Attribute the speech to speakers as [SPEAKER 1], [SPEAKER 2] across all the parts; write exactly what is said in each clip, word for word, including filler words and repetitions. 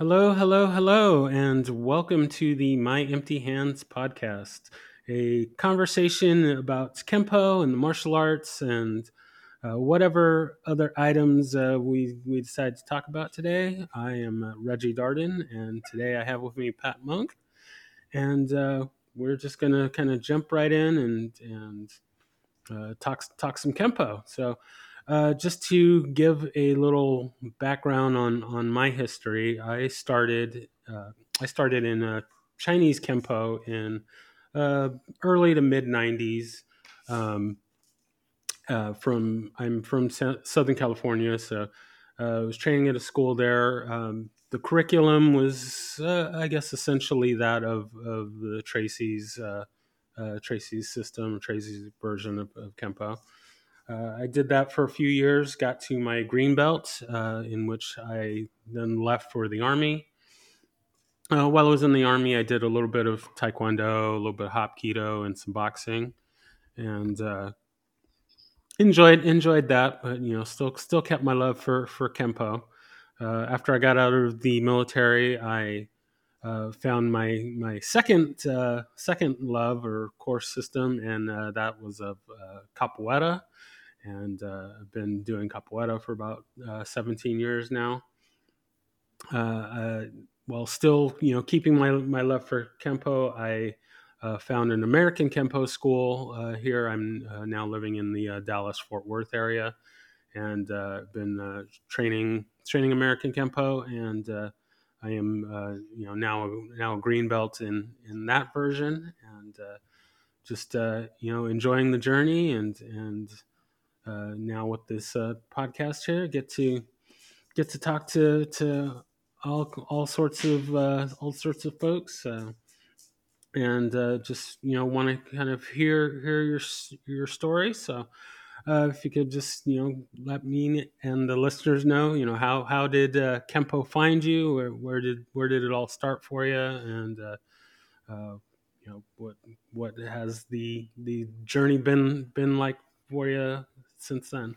[SPEAKER 1] Hello, hello, hello, and welcome to the My Empty Hands podcast, a conversation about Kempo and the martial arts and uh, whatever other items uh, we, we decide to talk about today. I am uh, Reggie Darden, and today I have with me Pat Monk, and uh, we're just going to kind of jump right in and, and uh, talk talk some Kempo. So, uh, just to give a little background on on my history, I started uh, I started in uh, Chinese Kempo in uh, early to mid nineties. Um, uh, from I'm from Sa- Southern California, so uh, I was training at a school there. Um, the curriculum was, uh, I guess, essentially that of of the Tracy's uh, uh, Tracy's system, Tracy's version of, of Kempo. Uh, I did that for a few years, got to my green belt, uh, in which I then left for the Army. Uh, while I was in the Army, I did a little bit of Taekwondo, a little bit of Hapkido, and some boxing, and uh, enjoyed enjoyed that. But you know, still still kept my love for for Kempo. Uh, after I got out of the military, I uh, found my my second uh, second love or course system, and uh, that was of uh, Capoeira, and uh, I've been doing capoeira for about uh, seventeen years now. Uh, uh, while still, you know, keeping my my love for kempo, I uh, found an American kempo school uh, here. I'm uh, now living in the uh, Dallas Fort Worth area, and uh, been uh, training training American kempo, and uh, I am uh, you know now now a green belt in in that version, and uh, just uh, you know enjoying the journey and and uh, now with this uh, podcast here, get to get to talk to to all all sorts of uh, all sorts of folks, uh, and uh, just you know want to kind of hear hear your your story. So uh, if you could just you know let me and the listeners know, you know how how did uh, Kempo find you? Where, where did where did it all start for you? And uh, uh, you know what what has the the journey been been like for you since then?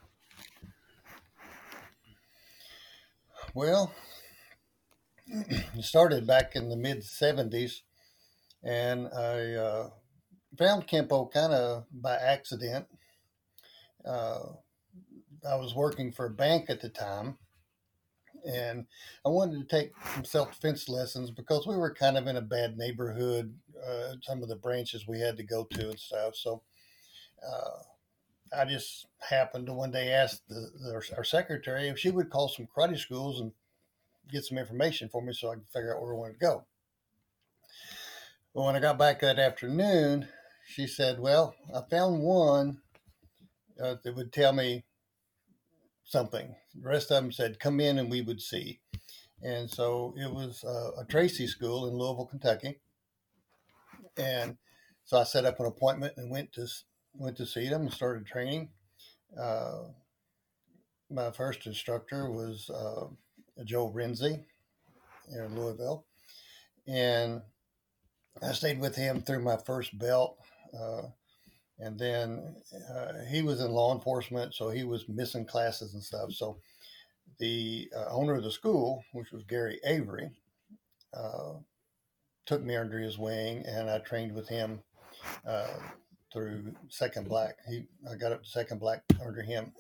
[SPEAKER 2] Well, it started back in the mid seventies, and I uh, found Kempo kind of by accident. Uh, I was working for a bank at the time, and I wanted to take some self defense lessons because we were kind of in a bad neighborhood, uh, some of the branches we had to go to and stuff. So uh, I just happened to one day ask the, the, our secretary if she would call some karate schools and get some information for me so I could figure out where I wanted to go. But when I got back that afternoon, she said, "Well, I found one uh, that would tell me something." The rest of them said, "Come in and we would see." And so it was uh, a Tracy school in Louisville, Kentucky. And so I set up an appointment and went to went to see them and started training. Uh, my first instructor was uh, Joe Renzi in Louisville, and I stayed with him through my first belt. Uh, and then uh, he was in law enforcement, so he was missing classes and stuff. So the uh, owner of the school, which was Gary Avery, uh, took me under his wing, and I trained with him uh, through second black. He, I got up to second black under him.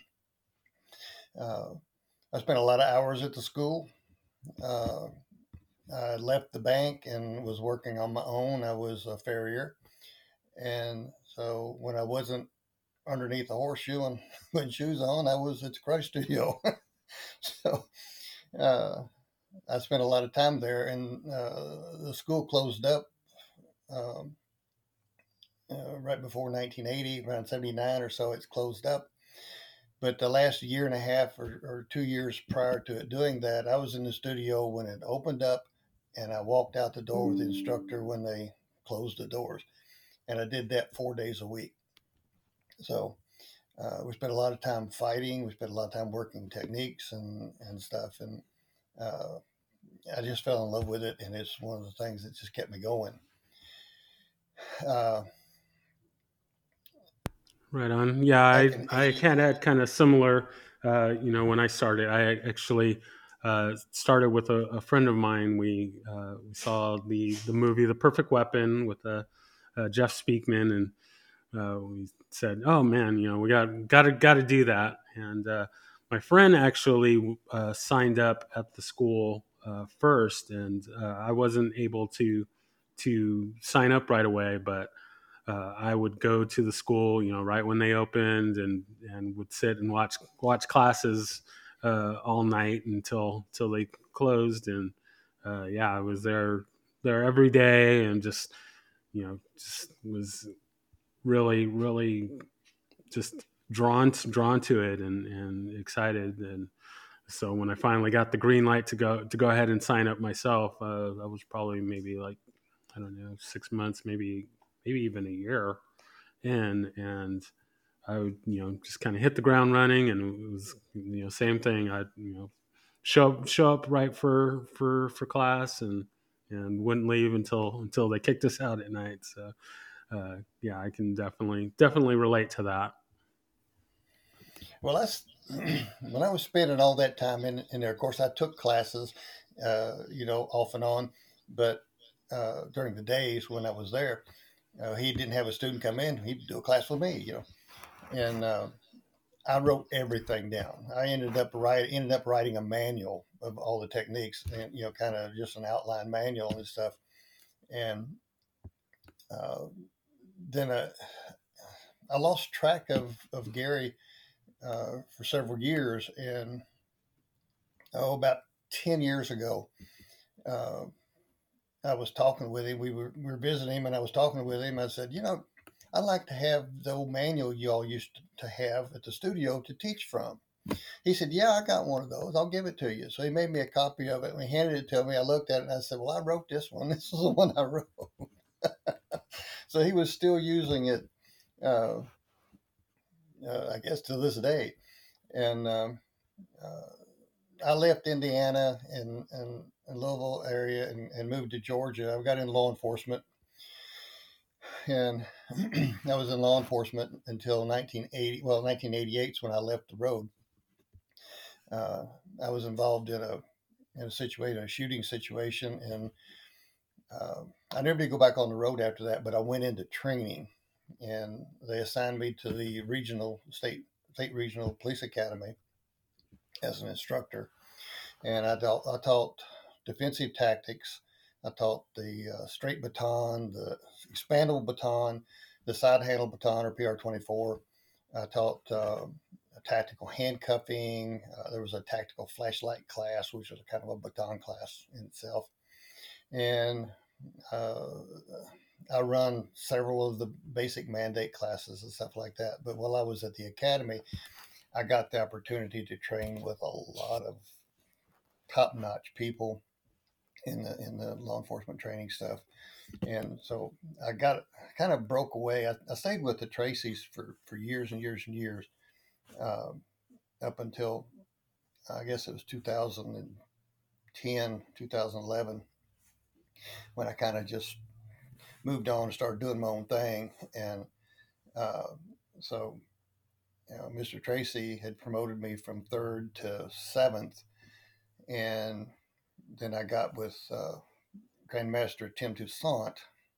[SPEAKER 2] uh, I spent a lot of hours at the school. Uh, I left the bank and was working on my own. I was a farrier, and so when I wasn't underneath the horseshoe and putting shoes on, I was at the karate studio. so uh, I spent a lot of time there, and uh, the school closed up um, uh, right before nineteen eighty, around seventy-nine or so. It's closed up. But the last year and a half or, or two years prior to it doing that, I was in the studio when it opened up, and I walked out the door with the instructor when they closed the doors. And I did that four days a week. So uh, we spent a lot of time fighting. We spent a lot of time working techniques and, and stuff. And uh, I just fell in love with it. And it's one of the things that just kept me going. Uh,
[SPEAKER 1] Right on. Yeah,
[SPEAKER 2] back
[SPEAKER 1] I
[SPEAKER 2] in
[SPEAKER 1] I
[SPEAKER 2] eighty,
[SPEAKER 1] had had kind of similar. Uh, you know, when I started, I actually uh, started with a, a friend of mine. We, uh, we saw the the movie The Perfect Weapon with uh, uh, Jeff Speakman, and uh, we said, "Oh man, you know, we got got to got to do that." And uh, my friend actually uh, signed up at the school uh, first, and uh, I wasn't able to to sign up right away, but uh, I would go to the school, you know, right when they opened, and and would sit and watch watch classes uh, all night until until they closed. And uh, yeah, I was there there every day, and just you know, just was really really just drawn to, drawn to it, and and excited. And so when I finally got the green light to go to go ahead and sign up myself, uh, that was probably maybe like, I don't know, six months, maybe maybe even a year in. And I would, you know, just kind of hit the ground running, and it was, you know, same thing. I, you know, show up, show up right for for for class, and and wouldn't leave until until they kicked us out at night. So uh, yeah, I can definitely definitely relate to that.
[SPEAKER 2] Well, that's when I was spending all that time in, in there. Of course, I took classes, uh, you know, off and on, but uh, during the days when I was there, uh, he didn't have a student come in. He'd do a class with me, you know, and uh, I wrote everything down. I ended up writing ended up writing a manual of all the techniques, and you know, kind of just an outline manual and stuff. And uh, then I, I lost track of of Gary uh, for several years, and oh, about ten years ago, uh, I was talking with him. We were, we were visiting him, and I was talking with him. I said, you know, I'd like to have the old manual you all used to have at the studio to teach from. He said, yeah, I got one of those. I'll give it to you. So he made me a copy of it, and he handed it to me. I looked at it, and I said, well, I wrote this one. This is the one I wrote. So he was still using it, uh, uh, I guess, to this day. And um, uh, I left Indiana and, and, and Louisville area, and, and moved to Georgia. I got in law enforcement, and I was in law enforcement until nineteen eighty. Well, nineteen eighty-eight is when I left the road. Uh, I was involved in a in a situation, a shooting situation, and uh, I never did go back on the road after that. But I went into training, and they assigned me to the regional state state regional police academy as an instructor. And I taught, I taught defensive tactics. I taught the uh, straight baton, the expandable baton, the side handle baton or P R twenty-four. I taught uh, tactical handcuffing. Uh, there was a tactical flashlight class, which was a kind of a baton class in itself. And uh, I run several of the basic mandate classes and stuff like that. But while I was at the academy, I got the opportunity to train with a lot of top-notch people in the in the law enforcement training stuff. And so I got kind of broke away. I, I stayed with the Tracy's for for years and years and years, uh, up until I guess it was two thousand ten, two thousand eleven, when I kind of just moved on and started doing my own thing. And uh, so you know, Mister Tracy had promoted me from third to seventh, and then I got with uh, Grandmaster Tim Toussaint,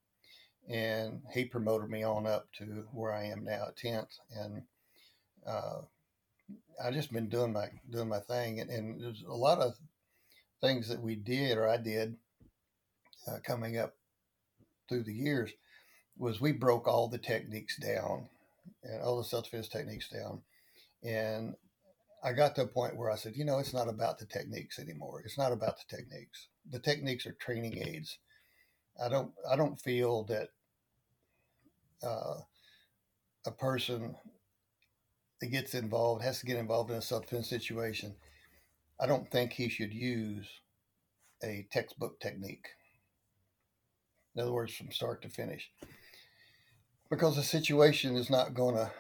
[SPEAKER 2] and he promoted me on up to where I am now at tenth. And uh, I just been doing my doing my thing, and, and there's a lot of things that we did or I did uh, coming up through the years was we broke all the techniques down and all the self-defense techniques down. And I got to a point where I said, you know, it's not about the techniques anymore. It's not about the techniques. The techniques are training aids. I don't I don't feel that uh, a person that gets involved has to get involved in a self-defense situation. I don't think he should use a textbook technique. In other words, from start to finish, because the situation is not going to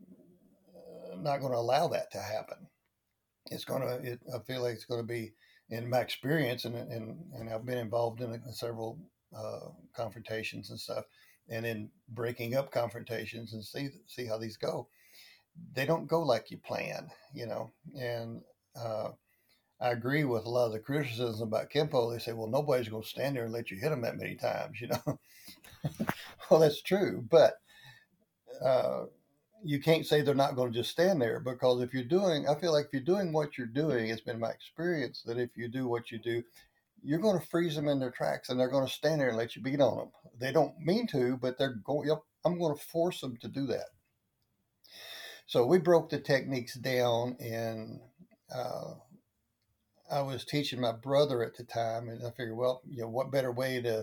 [SPEAKER 2] uh, not going to allow that to happen. It's going to. It, I feel like it's going to be, in my experience, and and and I've been involved in, in several uh, confrontations and stuff, and in breaking up confrontations and see see how these go. They don't go like you plan, you know, and uh, I agree with a lot of the criticisms about Kempo. They say, well, nobody's going to stand there and let you hit them that many times, you know. Well, that's true, but uh, you can't say they're not going to just stand there, because if you're doing, I feel like if you're doing what you're doing, it's been my experience that if you do what you do, you're going to freeze them in their tracks, and they're going to stand there and let you beat on them. They don't mean to, but they're going, yep, I'm going to force them to do that. So we broke the techniques down, and uh, I was teaching my brother at the time, and I figured, well, you know, what better way to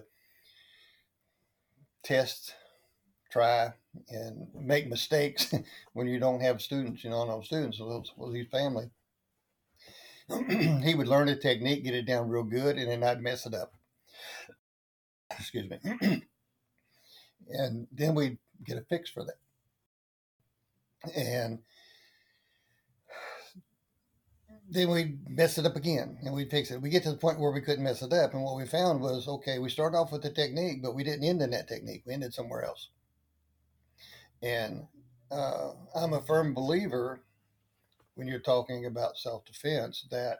[SPEAKER 2] test, try, and make mistakes when you don't have students, you know, no students, so well, his family. He would learn the technique, get it down real good, and then I'd mess it up. Excuse me. And then we'd get a fix for that. And then we'd mess it up again, and we'd fix it. We get to the point where we couldn't mess it up, and what we found was, okay, we started off with the technique, but we didn't end in that technique. We ended somewhere else. And uh, I'm a firm believer, when you're talking about self-defense, that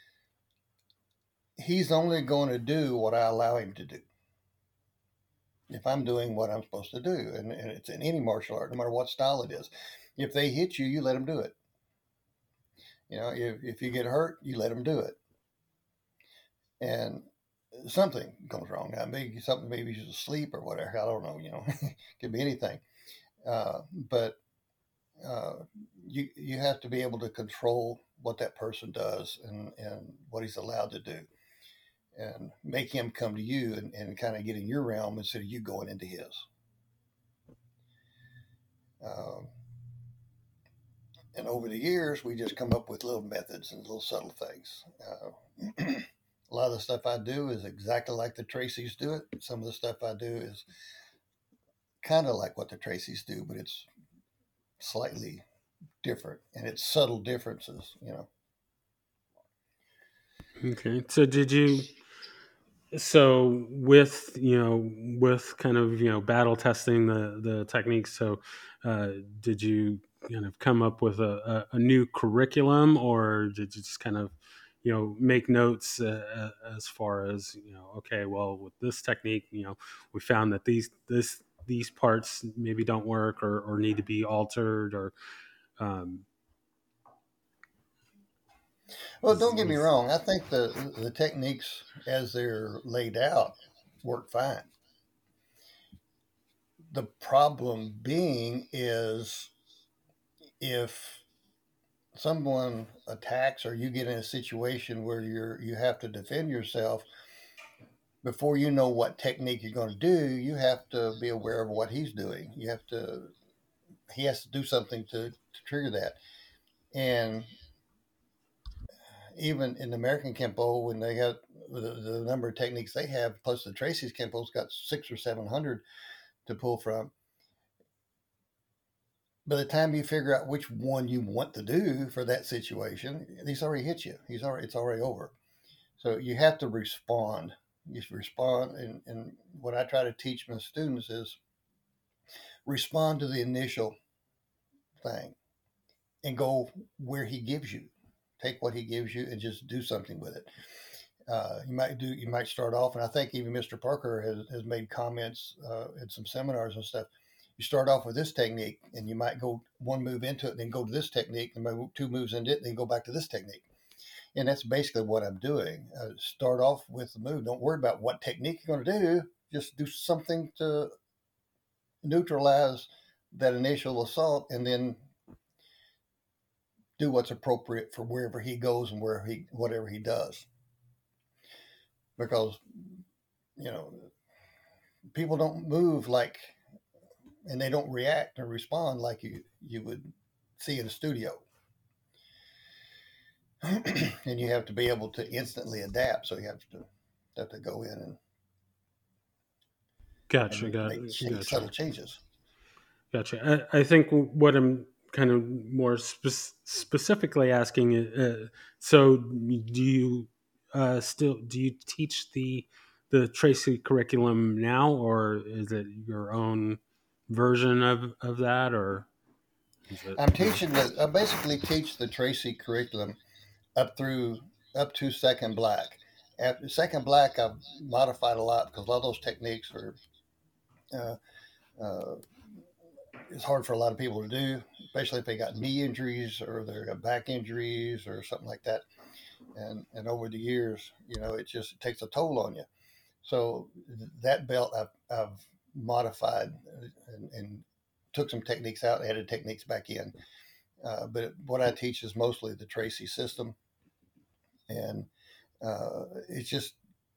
[SPEAKER 2] he's only going to do what I allow him to do. If I'm doing what I'm supposed to do, and, and it's in any martial art, no matter what style it is, if they hit you, you let them do it. You know, if, if you get hurt, you let them do it. And something goes wrong. Now, maybe something, maybe he's asleep or whatever. I don't know. You know, it could be anything. Uh, but uh, you you have to be able to control what that person does, and, and what he's allowed to do, and make him come to you, and, and kind of get in your realm instead of you going into his. Um, and over the years, we just come up with little methods and little subtle things. Uh, a lot of the stuff I do is exactly like the Tracy's do it. Some of the stuff I do is kind of like what the Tracy's do, but it's slightly different, and it's subtle differences, you know.
[SPEAKER 1] Okay. So did you, so with, you know, with kind of, you know, battle testing the, the techniques, so uh, did you kind of come up with a, a, a new curriculum, or did you just kind of, you know, make notes uh, as far as, you know, okay, well, with this technique, you know, we found that these, this, these parts maybe don't work, or, or need to be altered, or, um,
[SPEAKER 2] Well, don't get me wrong. I think the the techniques as they're laid out work fine. The problem being is if someone attacks, or you get in a situation where you're you have to defend yourself, before you know what technique you're going to do, you have to be aware of what he's doing. You have to he has to do something to, to trigger that. And even in American Kempo, when they got the, the number of techniques they have, plus the Tracy's Kempo's got six or seven hundred to pull from. By the time you figure out which one you want to do for that situation, he's already hit you. He's already it's already over. So you have to respond. You respond, and, and what I try to teach my students is respond to the initial thing, and go where he gives you. Take what he gives you and just do something with it. Uh, you might do. You might start off, and I think even Mister Parker has, has made comments uh, at some seminars and stuff. You start off with this technique, and you might go one move into it, then go to this technique, and maybe two moves into it, and then go back to this technique. And that's basically what I'm doing. Uh, start off with the move. Don't worry about what technique you're going to do. Just do something to neutralize that initial assault, and then do what's appropriate for wherever he goes and where he whatever he does. Because, you know, people don't move like, and they don't react or respond like you you would see in a studio. And you have to be able to instantly adapt. So you have to have to go in and
[SPEAKER 1] gotcha,
[SPEAKER 2] and
[SPEAKER 1] got
[SPEAKER 2] make
[SPEAKER 1] gotcha.
[SPEAKER 2] subtle changes.
[SPEAKER 1] Gotcha. I, I think what I'm kind of more spe- specifically asking is, uh, so do you uh, still do you teach the the Tracy curriculum now, or is it your own version of, of that, or is it?
[SPEAKER 2] I'm teaching the I basically teach the Tracy curriculum up through up to second black. After second black, I've modified a lot because a lot of those techniques are uh, uh, it's hard for a lot of people to do, especially if they got knee injuries or they got back injuries or something like that. And and over the years, you know, it just it takes a toll on you. So that belt I've, I've modified and, and took some techniques out, added techniques back in. Uh, but what I teach is mostly the Tracy system, and uh, it's just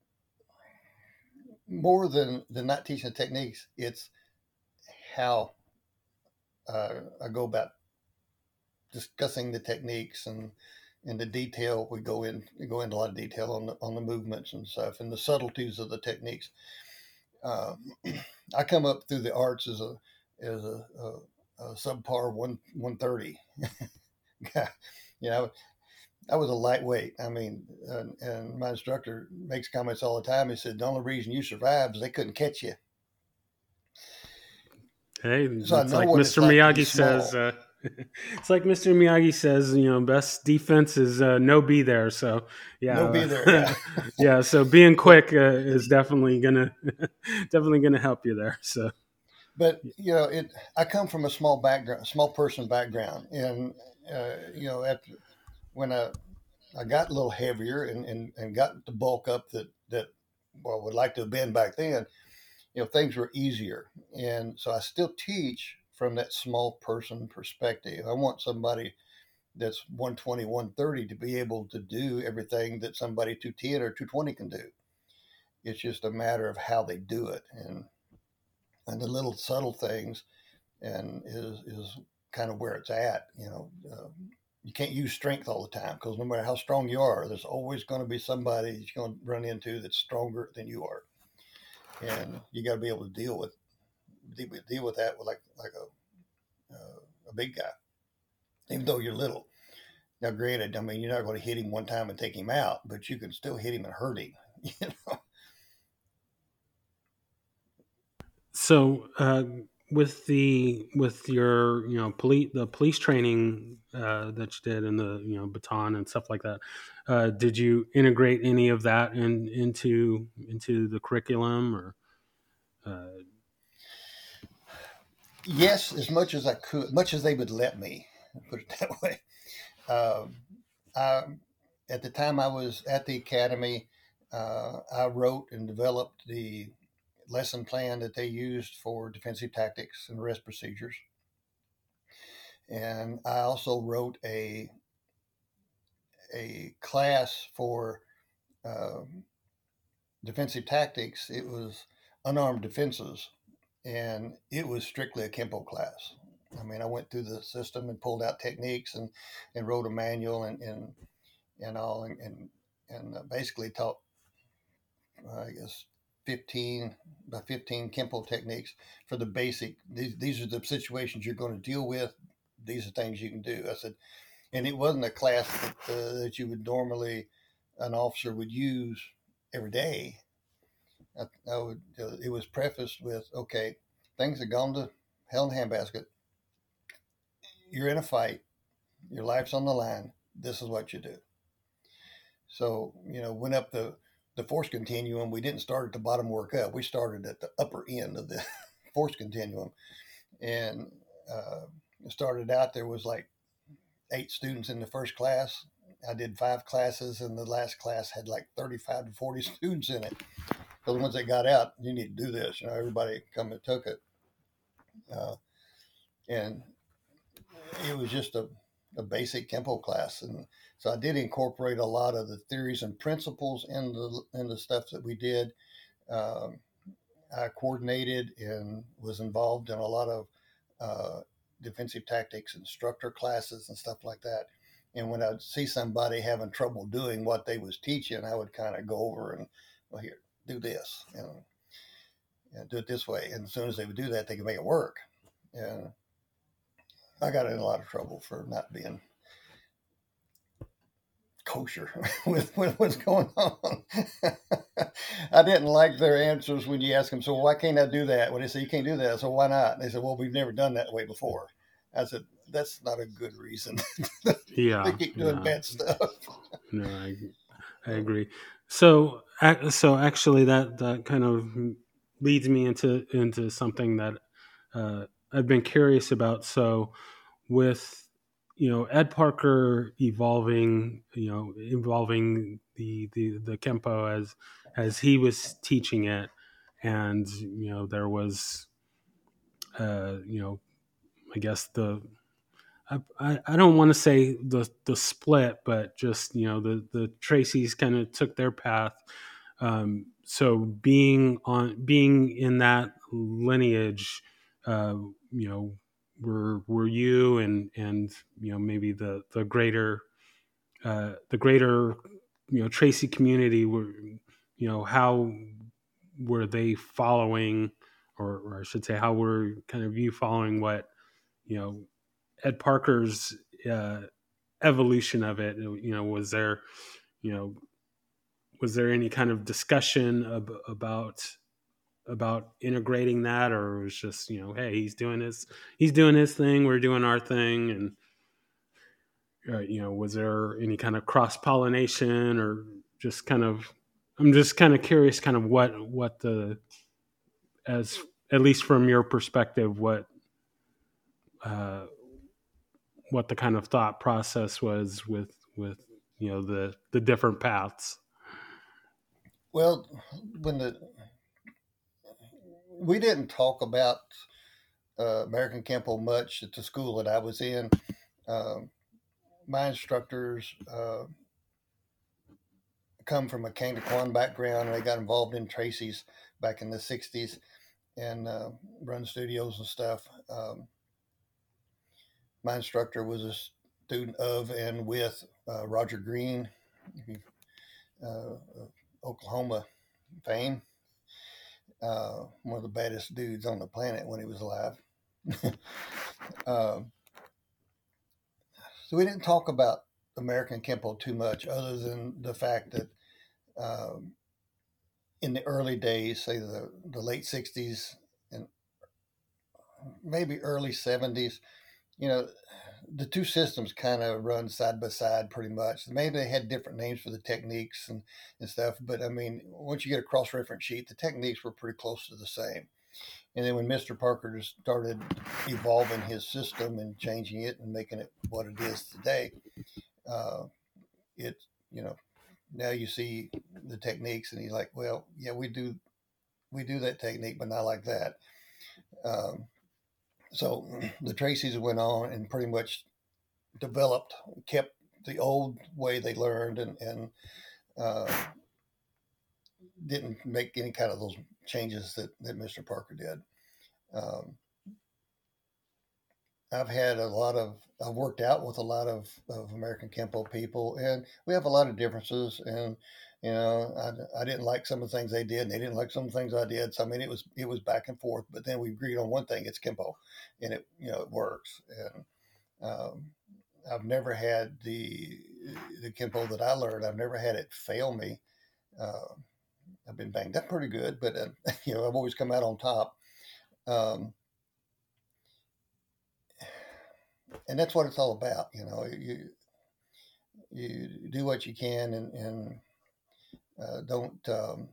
[SPEAKER 2] more than than not teaching the techniques. It's how uh, I go about discussing the techniques and in the detail. We go in we go into a lot of detail on the on the movements and stuff and the subtleties of the techniques. Um, I come up through the arts as a as a, a, a subpar one one thirty. You know, I was a lightweight. I mean, and, and my instructor makes comments all the time. He said, "The only reason you survived is they couldn't catch you."
[SPEAKER 1] Hey,
[SPEAKER 2] So I
[SPEAKER 1] it's
[SPEAKER 2] know
[SPEAKER 1] like
[SPEAKER 2] what
[SPEAKER 1] mister
[SPEAKER 2] it's like to be
[SPEAKER 1] Miyagi
[SPEAKER 2] small.
[SPEAKER 1] says. Uh, it's like mister Miyagi says. You know, best defense is uh, no be there. So yeah,
[SPEAKER 2] No be
[SPEAKER 1] uh,
[SPEAKER 2] there. Yeah.
[SPEAKER 1] yeah. So being
[SPEAKER 2] But
[SPEAKER 1] quick uh, is definitely gonna definitely gonna help you there. So
[SPEAKER 2] but you know, it. I come from a small background, small person background, and uh, you know, after when I I got a little heavier and and, and got the bulk up that that well would like to have been back then, you know, things were easier. And so I still teach from that small person perspective. I want somebody that's one twenty, one thirty to be able to do everything that somebody two ten or two twenty can do. It's just a matter of how they do it and and the little subtle things and is is kind of where it's at. You know, uh, you can't use strength all the time because no matter how strong you are, there's always going to be somebody you're going to run into that's stronger than you are, and you got to be able to deal with deal with that with like like a uh, a big guy, even though you're little. Now, granted, I mean you're not going to hit him one time and take him out, but you can still hit him and hurt him. You know.
[SPEAKER 1] so uh, with the with your you know police the police training uh, that you did and the you know baton and stuff like that, uh, did you integrate any of that in into into the curriculum or? Uh,
[SPEAKER 2] Yes, as much as I could, much as they would let me, put it that way. Um, I, at the time I was at the academy, uh, I wrote and developed the lesson plan that they used for defensive tactics and arrest procedures. And I also wrote a a class for um, defensive tactics. It was unarmed defenses, and it was strictly a Kempo class. I mean, I went through the system and pulled out techniques and, and wrote a manual and, and, and all, and, and, and basically taught, uh, I guess, fifteen, about fifteen Kempo techniques for the basic. These, these are the situations you're going to deal with. These are things you can do. I said, and it wasn't a class that, uh, that you would normally, an officer would use every day. I, I would, uh, it was prefaced with, okay, things have gone to hell in a handbasket. You're in a fight. Your life's on the line. This is what you do. So, you know, went up the, the force continuum. We didn't start at the bottom, work up. We started at the upper end of the force continuum. And uh, started out, there was like eight students in the first class. I did five classes, and the last class had like thirty-five to forty students in it. Because once they got out, you need to do this. You know, everybody come and took it. Uh, and it was just a, a basic Kempo class. And so I did incorporate a lot of the theories and principles in the, in the stuff that we did. Um, I coordinated and was involved in a lot of uh, defensive tactics instructor classes and stuff like that. And when I'd see somebody having trouble doing what they was teaching, I would kind of go over and, well, here, do this and, and do it this way. And as soon as they would do that, they could make it work. And I got in a lot of trouble for not being kosher with, with what's going on. I didn't like their answers when you ask them, so why can't I do that? When they say you can't do that, so why not? And they said, well, we've never done that way before. I said, that's not a good reason.
[SPEAKER 1] yeah,
[SPEAKER 2] They keep doing
[SPEAKER 1] yeah.
[SPEAKER 2] bad stuff.
[SPEAKER 1] No, I, I agree. So, ac- so actually, that that kind of leads me into into something that uh, I've been curious about. So, with you know Ed Parker evolving, you know, evolving the the the Kempo as as he was teaching it, and you know there was, uh, you know, I guess the I, I I don't want to say the the split, but just you know the the Tracy's kind of took their path. Um, so being on being in that lineage, uh, you know, were were you and and you know maybe the the greater uh, the greater you know Tracy community were, you know, how were they following, or, or I should say how were kind of you following what you know Ed Parker's uh, evolution of it? You know, was there, you know, was there any kind of discussion ab- about about integrating that, or it was just you know, hey, he's doing his he's doing his thing, we're doing our thing, and uh, you know, was there any kind of cross pollination, or just kind of? I'm just kind of curious, kind of what what the as at least from your perspective, what uh, what the kind of thought process was with with you know the the different paths.
[SPEAKER 2] Well, when the we didn't talk about uh, American Kempo much at the school that I was in. Um, my instructors uh, come from a Kang Kwan background, and they got involved in Tracy's back in the sixties and uh, run studios and stuff. Um, my instructor was a student of and with uh, Roger Green, uh, Oklahoma fame, uh, one of the baddest dudes on the planet when he was alive. um, so we didn't talk about American Kempo too much, other than the fact that um, in the early days, say the, the late sixties and maybe early seventies, you know, the two systems kind of run side by side pretty much. Maybe they had different names for the techniques and, and stuff, but I mean, once you get a cross reference sheet, the techniques were pretty close to the same. And then when Mister Parker just started evolving his system and changing it and making it what it is today, uh, it, you know, now you see the techniques and he's like, well, yeah, we do, we do that technique, but not like that. Um, so the Tracy's went on and pretty much developed, kept the old way they learned, and, and uh, didn't make any kind of those changes that, that Mister Parker did. Um, I've had a lot of, I've worked out with a lot of, of American Kempo people, and we have a lot of differences. And, you know, I, I didn't like some of the things they did, and they didn't like some of the things I did. So, I mean, it was, it was back and forth, but then we agreed on one thing: it's Kempo, and it, you know, it works. And, um, I've never had the, the Kempo that I learned, I've never had it fail me. Uh, I've been banged up pretty good, but, uh, you know, I've always come out on top. Um, and that's what it's all about. You know, you, you do what you can, and, and uh, don't um,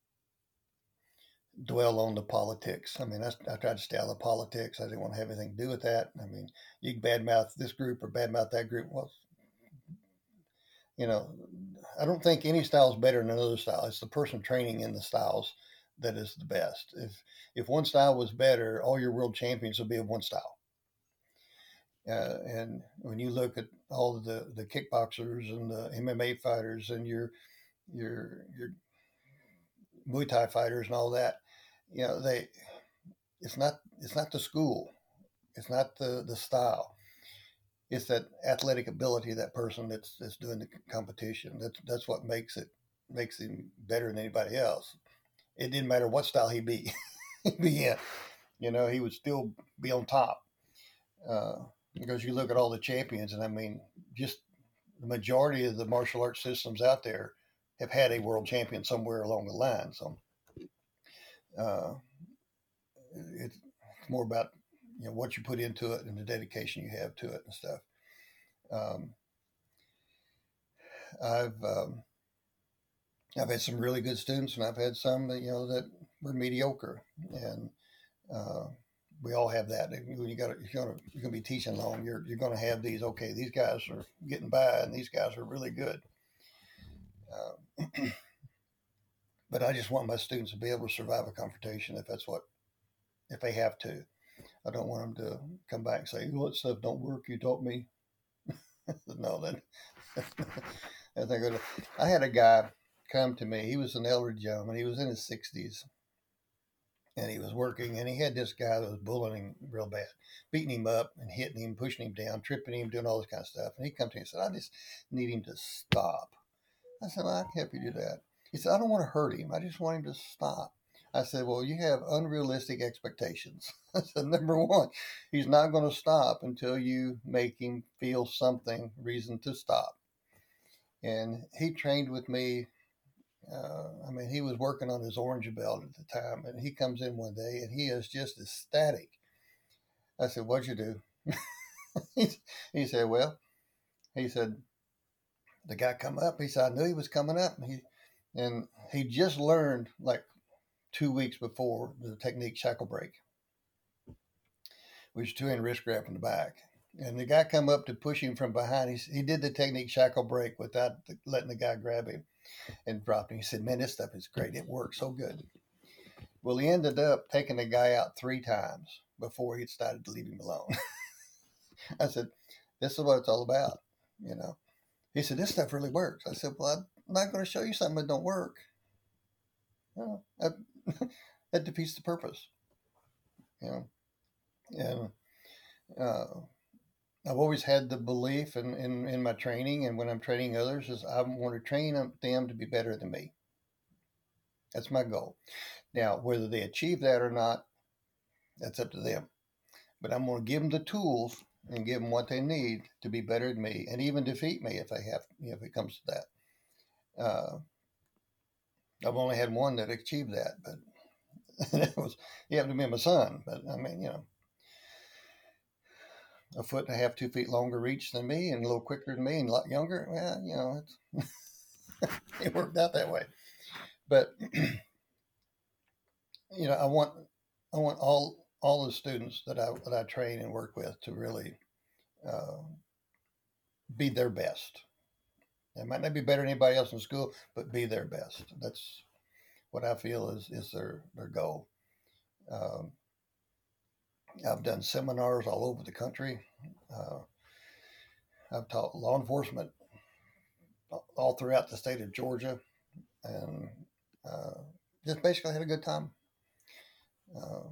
[SPEAKER 2] dwell on the politics. I mean, I, I tried to stay out of the politics. I didn't want to have anything to do with that. I mean, you can badmouth this group or badmouth that group. Well, you know, I don't think any style is better than another style. It's the person training in the styles that is the best. If if one style was better, all your world champions would be of one style. Uh, and when you look at all of the, the kickboxers and the M M A fighters and your your your Muay Thai fighters and all that, you know, they it's not it's not the school, it's not the the style, it's that athletic ability of that person that's that's doing the competition. That's that's what makes it makes him better than anybody else. It didn't matter what style he be be in, you know, he would still be on top. Uh, because you look at all the champions, and I mean, just the majority of the martial arts systems out there have had a world champion somewhere along the line. So uh, it's more about, you know, what you put into it and the dedication you have to it and stuff. Um, I've um, I've had some really good students, and I've had some that you know that were mediocre, and uh, we all have that. When you got you're gonna you're gonna be teaching long, you're you're gonna have these. Okay, these guys are getting by, and these guys are really good. Uh, but I just want my students to be able to survive a confrontation if that's what if they have to. I don't want them to come back and say, "What stuff don't work? You taught me." No, that I think I had a guy come to me. He was an elderly gentleman. He was in his sixties, and he was working. And he had this guy that was bullying him real bad, beating him up and hitting him, pushing him down, tripping him, doing all this kind of stuff. And he come to me and said, "I just need him to stop." I said, "Well, I can help you do that." He said, "I don't want to hurt him. I just want him to stop." I said, "Well, you have unrealistic expectations." I said, "Number one, he's not going to stop until you make him feel something reason to stop." And he trained with me. Uh, I mean, he was working on his orange belt at the time, and he comes in one day and he is just ecstatic. I said, "What'd you do?" he, he said, "Well," he said, "the guy come up." He said, "I knew he was coming up." And he, and he just learned like two weeks before the technique shackle break, which is two hand wrist grab from the back. And the guy come up to push him from behind. He, he did the technique shackle break without the, letting the guy grab him and drop him. He said, "Man, this stuff is great. It works so good." Well, he ended up taking the guy out three times before he decided to leave him alone. I said, "This is what it's all about, you know." He said, "This stuff really works." I said, "Well, I'm not going to show you something that don't work. You know, that, that defeats the purpose, you know." And uh, I've always had the belief in, in, in my training, and when I'm training others, is I want to train them to be better than me. That's my goal. Now, whether they achieve that or not, that's up to them. But I'm going to give them the tools and give them what they need to be better than me, and even defeat me if they have, you know, if it comes to that. Uh, I've only had one that achieved that, but it was he happened to be my son. But I mean, you know, a foot and a half, two feet longer reach than me, and a little quicker than me, and a lot younger. Well, you know, it's, it worked out that way. But you know, I want I want all all the students that I that I train and work with to really uh, be their best. They might not be better than anybody else in school, but be their best. That's what I feel is is their their goal. Um, I've done seminars all over the country. Uh, I've taught law enforcement all throughout the state of Georgia, and uh, just basically had a good time uh,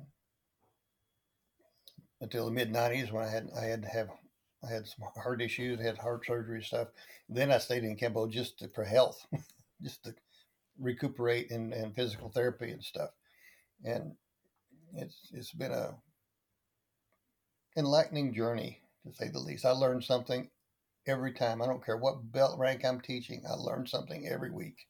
[SPEAKER 2] until the mid nineties when I had I had to have I had some heart issues, had heart surgery and stuff. Then I stayed in Kempo just to, for health, just to recuperate and, and physical therapy and stuff. And it's it's been a enlightening journey to say the least. I learned something every time. I don't care what belt rank I'm teaching. I learn something every week.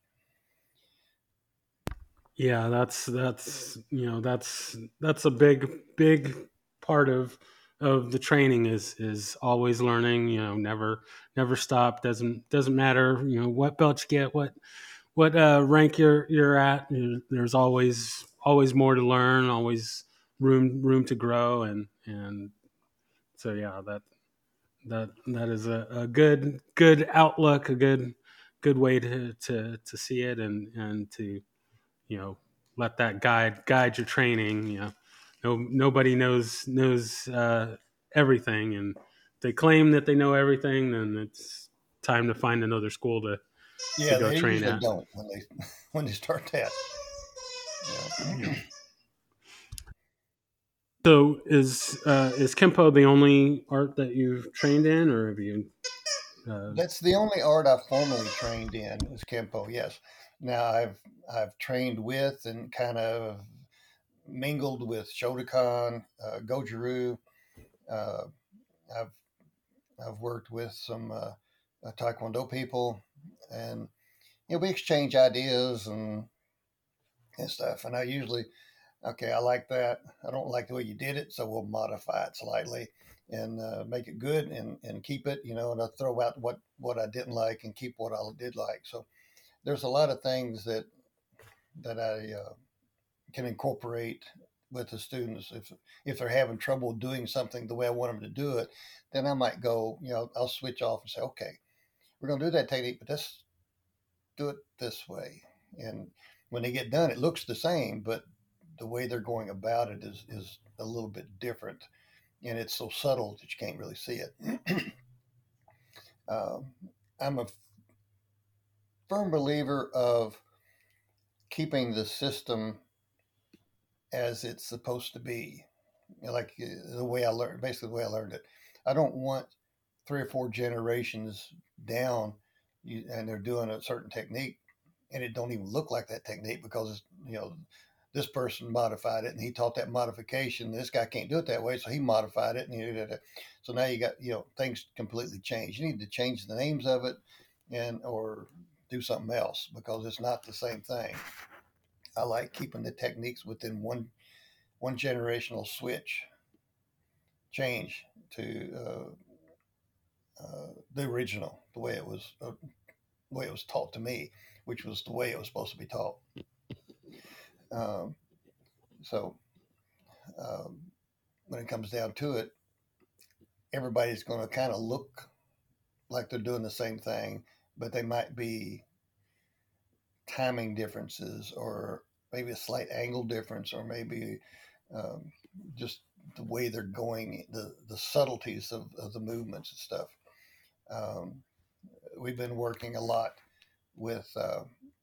[SPEAKER 1] Yeah, that's that's you know that's that's a big big part of of the training is is always learning. You know, never never stop. Doesn't doesn't matter. You know what belt you get, what what uh, rank you're you're at. There's always always more to learn. Always room room to grow. And and so yeah, that that that is a, a good good outlook. A good good way to to to see it and and to you know let that guide guide your training. You know, no nobody knows knows uh, everything, and if they claim that they know everything, then it's time to find another school to to
[SPEAKER 2] Yeah,
[SPEAKER 1] go
[SPEAKER 2] they
[SPEAKER 1] train
[SPEAKER 2] usually
[SPEAKER 1] at.
[SPEAKER 2] don't when they when they start that.
[SPEAKER 1] Yeah.
[SPEAKER 2] Yeah.
[SPEAKER 1] So is uh, is Kempo the only art that you've trained in, or have you? Uh,
[SPEAKER 2] That's the only art I've formally trained in is Kempo. Yes. Now I've I've trained with and kind of mingled with Shotokan, uh, Goju-Ryu. Uh, I've I've worked with some uh, uh, Taekwondo people, and you know we exchange ideas and and stuff. And I usually, okay, I like that. I don't like the way you did it, so we'll modify it slightly and uh, make it good and, and keep it, you know. And I throw out what what I didn't like and keep what I did like. So there's a lot of things that that I uh, can incorporate with the students. If if they're having trouble doing something the way I want them to do it, then I might go, you know, I'll switch off and say, okay, we're going to do that technique, but let's do it this way. And when they get done, it looks the same, but the way they're going about it is is a little bit different, and it's so subtle that you can't really see it. um, I'm a firm believer of keeping the system as it's supposed to be, like uh, the way I learned, basically the way I learned it. I don't want three or four generations down, you, and they're doing a certain technique, and it don't even look like that technique because you know this person modified it and he taught that modification. This guy can't do it that way, so he modified it, and you know, so now you got you know things completely changed. You need to change the names of it, and or do something else because it's not the same thing. I like keeping the techniques within one one generational switch change to uh, uh, the original, the way it was, uh, the way it was taught to me, which was the way it was supposed to be taught. Um, so um, when it comes down to it, everybody's going to kind of look like they're doing the same thing, but they might be timing differences, or maybe a slight angle difference, or maybe um, just the way they're going, the the subtleties of, of the movements and stuff. Um, we've been working a lot with uh,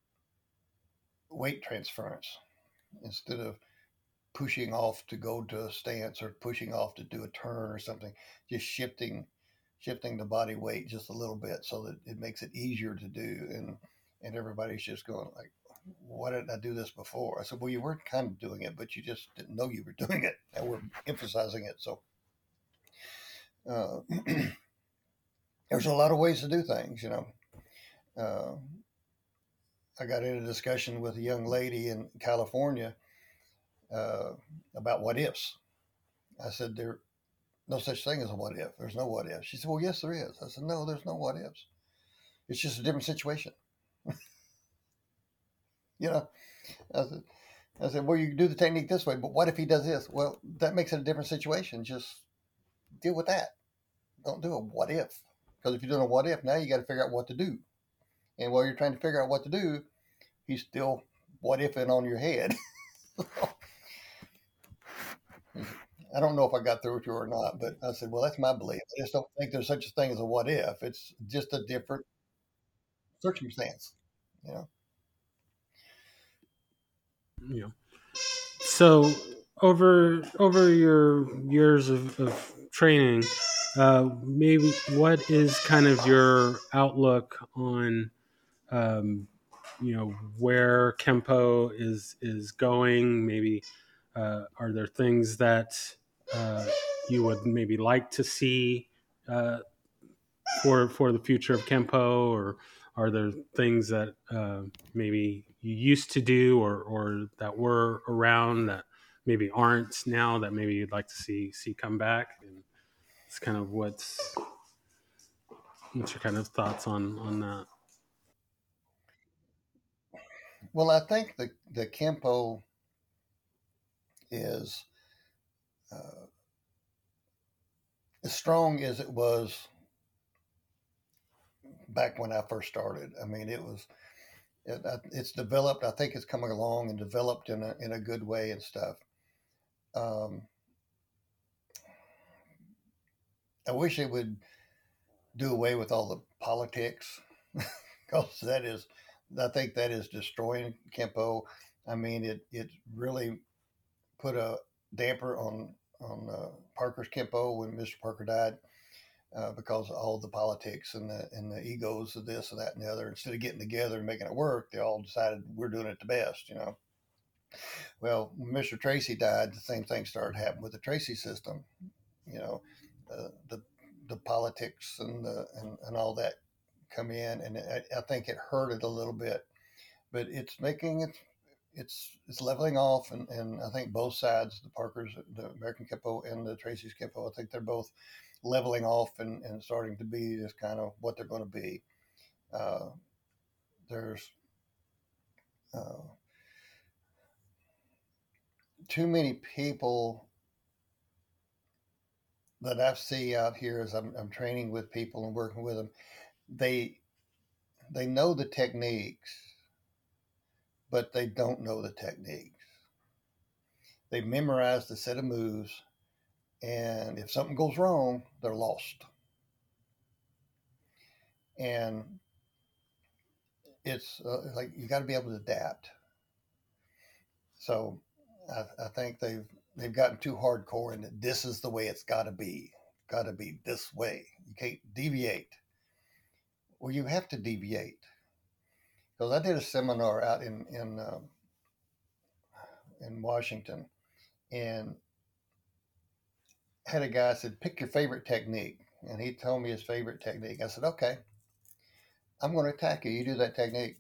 [SPEAKER 2] weight transference instead of pushing off to go to a stance or pushing off to do a turn or something, just shifting shifting the body weight just a little bit so that it makes it easier to do. And and everybody's just going like, why didn't I do this before? I said, well, you were kind of doing it, but you just didn't know you were doing it. And we're emphasizing it. So uh, there's a lot of ways to do things, you know. Uh, I got in a discussion with a young lady in California uh, about what ifs. I said, there no such thing as a what if. There's no what if. She said, well, yes, there is. I said, no, there's no what ifs. It's just a different situation. You know, I said, I said, well, you can do the technique this way, but what if he does this? Well, that makes it a different situation. Just deal with that. Don't do a what if. Because if you're doing a what if, now you got to figure out what to do. And while you're trying to figure out what to do, he's still what ifing on your head. I don't know if I got through with you or not, but I said, well, that's my belief. I just don't think there's such a thing as a what if. It's just a different circumstance, you know.
[SPEAKER 1] Yeah. So over over your years of, of training, uh, maybe what is kind of your outlook on, um, you know, where Kempo is is going? Maybe uh, are there things that uh, you would maybe like to see uh, for for the future of Kempo, or are there things that uh, maybe you used to do, or or that were around that maybe aren't now, that maybe you'd like to see see come back? And it's kind of what's what's your kind of thoughts on on that?
[SPEAKER 2] Well, I think the, the Kempo is uh, as strong as it was back when I first started. I mean, it was it, it's developed. I think it's coming along and developed in a in a good way and stuff. Um, I wish it would do away with all the politics because that is, I think that is destroying Kempo. I mean, it it really put a damper on on uh, Parker's Kempo when Mister Parker died. Uh, because of all the politics and the and the egos of this and that and the other. Instead of getting together and making it work, they all decided we're doing it the best, you know. Well, when Mister Tracy died, the same thing started happening with the Tracy system. You know, uh, the the politics and the and, and all that come in, and I, I think it hurt it a little bit. But it's making it it's it's leveling off, and, and I think both sides, the Parkers, the American Kempo and the Tracy's Kempo, I think they're both leveling off and, and starting to be just kind of what they're going to be. Uh, there's uh, too many people that I see out here as I'm, I'm training with people and working with them, they they know the techniques, but they don't know the techniques. They memorized a set of moves, and if something goes wrong, they're lost. And it's uh, like you got to be able to adapt. So I, I think they've they've gotten too hardcore in that this is the way it's got to be. Got to be this way. You can't deviate. Well, you have to deviate. Because I did a seminar out in in uh, in Washington, and had a guy said, "Pick your favorite technique," and he told me his favorite technique. I said, "Okay, I'm going to attack you. You do that technique."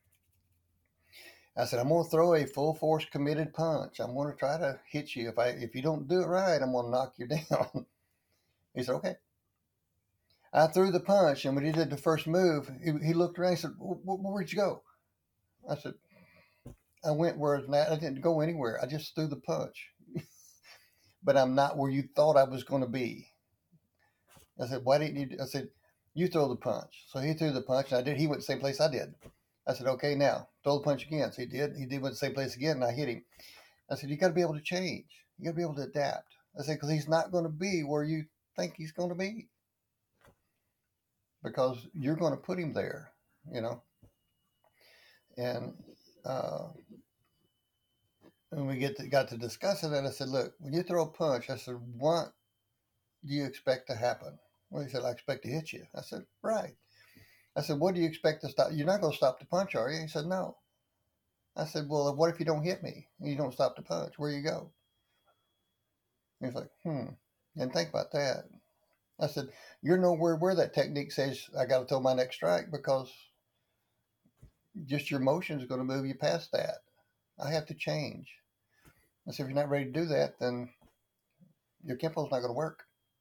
[SPEAKER 2] I said, "I'm going to throw a full force committed punch. I'm going to try to hit you. If I if you don't do it right, I'm going to knock you down." He said, "Okay." I threw the punch, and when he did the first move, he, he looked around and said, "Where'd you go?" I said, "I went where it's not. I didn't go anywhere. I just threw the punch, but I'm not where you thought I was going to be." I said, "Why didn't you?" I said, "You throw the punch." So he threw the punch, and I did. He went the same place I did. I said, "Okay, now throw the punch again." So he did. He did went the same place again, and I hit him. I said, "You got to be able to change. You got to be able to adapt." I said, "Because he's not going to be where you think he's going to be, because you're going to put him there, you know." And uh, when we get to, got to discussing it, I said, "Look, when you throw a punch," I said, "what do you expect to happen?" Well, he said, "I expect to hit you." I said, "Right." I said, "What do you expect to stop? You're not going to stop the punch, are you?" He said, "No." I said, "Well, what if you don't hit me and you don't stop the punch? Where you go?" He's like, "Hmm." And think about that. I said, "You're nowhere where that technique says I got to throw my next strike, because just your motion is going to move you past that. I have to change." I said, "If you're not ready to do that, then your Kempo's not going to work.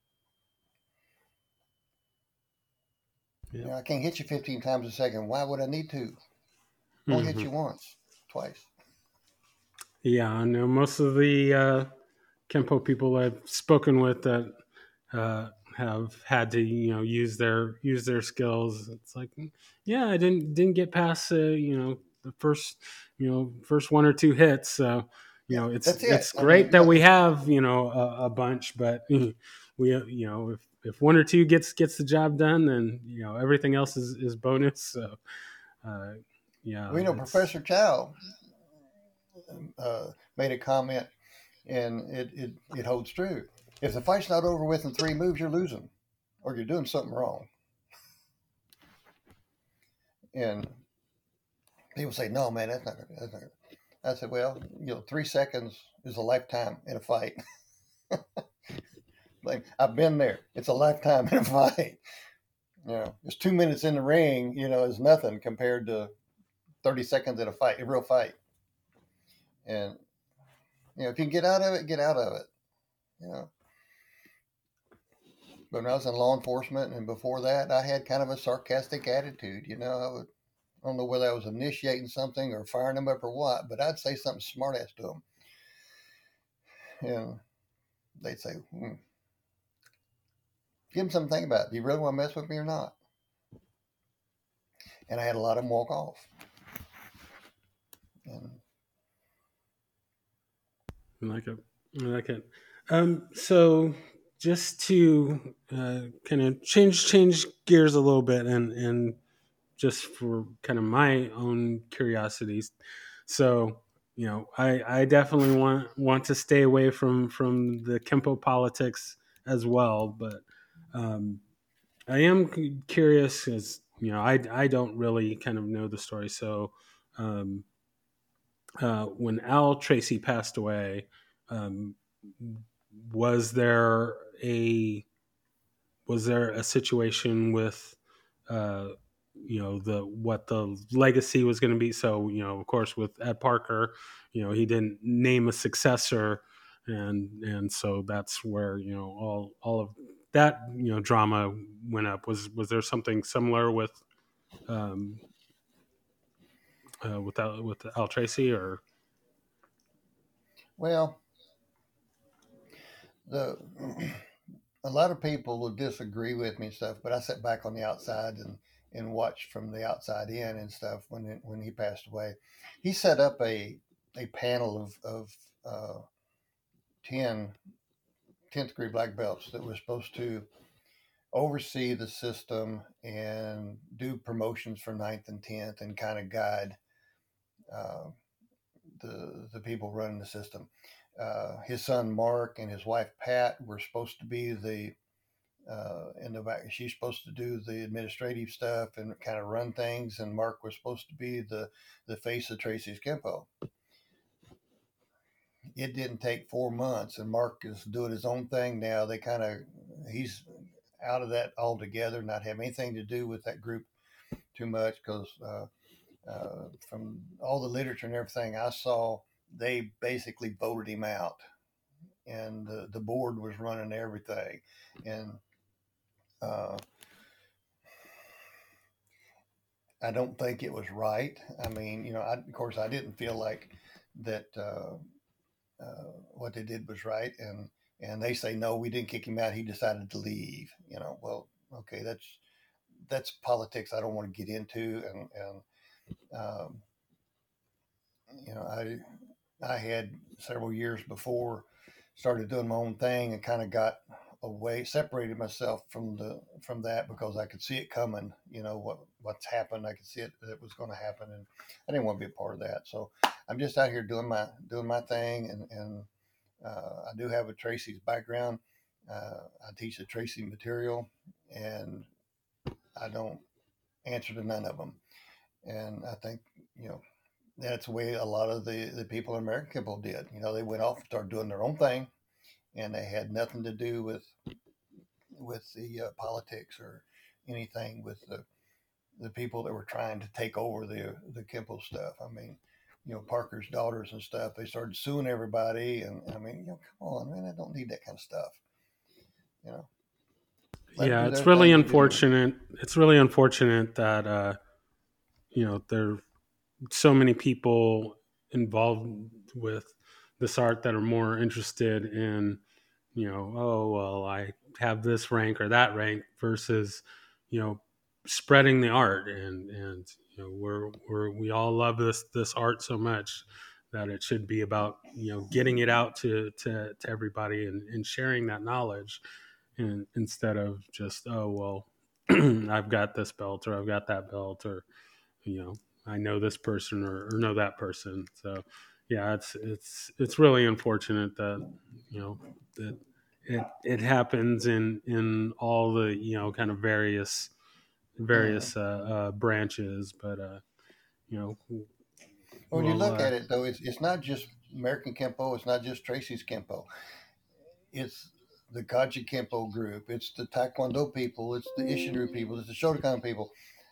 [SPEAKER 1] Yep.
[SPEAKER 2] You know, I can't hit you fifteen times a second. Why would I need to? I only
[SPEAKER 1] Mm-hmm.
[SPEAKER 2] hit you once, twice."
[SPEAKER 1] Yeah, I know most of the uh, Kempo people I've spoken with that uh, have had to, you know, use their use their skills. It's like, yeah, I didn't didn't get past, uh, you know, the first, you know, first one or two hits. So, you
[SPEAKER 2] Yeah,
[SPEAKER 1] know, it's
[SPEAKER 2] that's it.
[SPEAKER 1] it's
[SPEAKER 2] I mean,
[SPEAKER 1] great
[SPEAKER 2] you
[SPEAKER 1] that
[SPEAKER 2] got
[SPEAKER 1] we
[SPEAKER 2] this.
[SPEAKER 1] have, you know, a, a bunch, but we, you know, if if one or two gets gets the job done, then you know everything else is is bonus. So, uh, yeah,
[SPEAKER 2] We know
[SPEAKER 1] it's
[SPEAKER 2] Professor Chow uh, made a comment, and it, it, it holds true. If the fight's not over with in three moves, you're losing, or you're doing something wrong. And people say, "No, man, that's not. That's not." I said, "Well, you know, three seconds is a lifetime in a fight." Like, I've been there. It's a lifetime in a fight. You know, it's two minutes in the ring. You know, is nothing compared to thirty seconds in a fight, a real fight. And you know, if you can get out of it, get out of it. You know. But when I was in law enforcement and before that, I had kind of a sarcastic attitude. You know, I, would, I don't know whether I was initiating something or firing them up or what, but I'd say something smart ass to them. And they'd say, hmm, "Give them something to think about. Do you really want to mess with me or not?" And I had a lot of them walk off. And
[SPEAKER 1] I like it. I like it. Um, so just to uh, kind of change change gears a little bit, and and just for kind of my own curiosities. So you know, I I definitely want want to stay away from from the Kempo politics as well, but um, I am curious, as you know, I I don't really kind of know the story. So um, uh, when Al Tracy passed away, um, was there a was there a situation with uh, you know the what the legacy was going to be? So you know, of course, with Ed Parker, you know, he didn't name a successor, and and so that's where you know all all of that you know drama went up. Was was there something similar with um, uh, without with Al Tracy, or
[SPEAKER 2] Well, the a lot of people will disagree with me and stuff, but I sat back on the outside and and watched from the outside in and stuff when it, when he passed away. He set up a a panel of of uh, ten tenth degree black belts that were supposed to oversee the system and do promotions for ninth and tenth and kind of guide uh, the the people running the system. Uh, his son Mark and his wife Pat were supposed to be the uh, in the back. She's supposed to do the administrative stuff and kind of run things, and Mark was supposed to be the the face of Tracy's Kempo. It didn't take four months, and Mark is doing his own thing now. They kind of he's out of that altogether, not have anything to do with that group too much because uh, uh, from all the literature and everything I saw, they basically voted him out, and the, the board was running everything, and uh, I don't think it was right. I mean, you know, I, of course, I didn't feel like that uh, uh, what they did was right, and and they say no, we didn't kick him out. He decided to leave. You know, well, okay, that's that's politics. I don't want to get into, and and um, you know, I I had several years before started doing my own thing and kind of got away, separated myself from the from that because I could see it coming. You know what what's happened. I could see it it was going to happen, and I didn't want to be a part of that. So I'm just out here doing my doing my thing, and and uh, I do have a Tracy's background. Uh, I teach the Tracy material, and I don't answer to none of them. And I think you know that's the way a lot of the the people in American Kempo did. You know, they went off and started doing their own thing, and they had nothing to do with with the uh, politics or anything with the the people that were trying to take over the the Kempo stuff. I mean, you know, Parker's daughters and stuff. They started suing everybody, and I mean, you know, come on, man, I don't need that kind of stuff. You know, let them
[SPEAKER 1] yeah,
[SPEAKER 2] do
[SPEAKER 1] it's
[SPEAKER 2] their
[SPEAKER 1] really
[SPEAKER 2] thing and do their.
[SPEAKER 1] unfortunate. It's really unfortunate that uh, you know there are so many people involved with this art that are more interested in, you know, oh well, I have this rank or that rank versus, you know, spreading the art, and and you know we're we're we all love this this art so much that it should be about, you know, getting it out to to, to everybody, and, and sharing that knowledge, and instead of just, oh well, I've got this belt or I've got that belt, or, you know, I know this person, or, or know that person. So yeah, it's it's it's really unfortunate that, you know, that it it happens in in all the, you know, kind of various
[SPEAKER 2] Mm.
[SPEAKER 1] various uh, uh, branches, but uh, you know,
[SPEAKER 2] When you
[SPEAKER 1] well,
[SPEAKER 2] look
[SPEAKER 1] uh,
[SPEAKER 2] at it, though, it's it's not just American Kempo. It's not just Tracy's Kempo. It's the Kaji Kempo group. It's the Taekwondo people. It's the Ishinru people. It's the Shotokan people.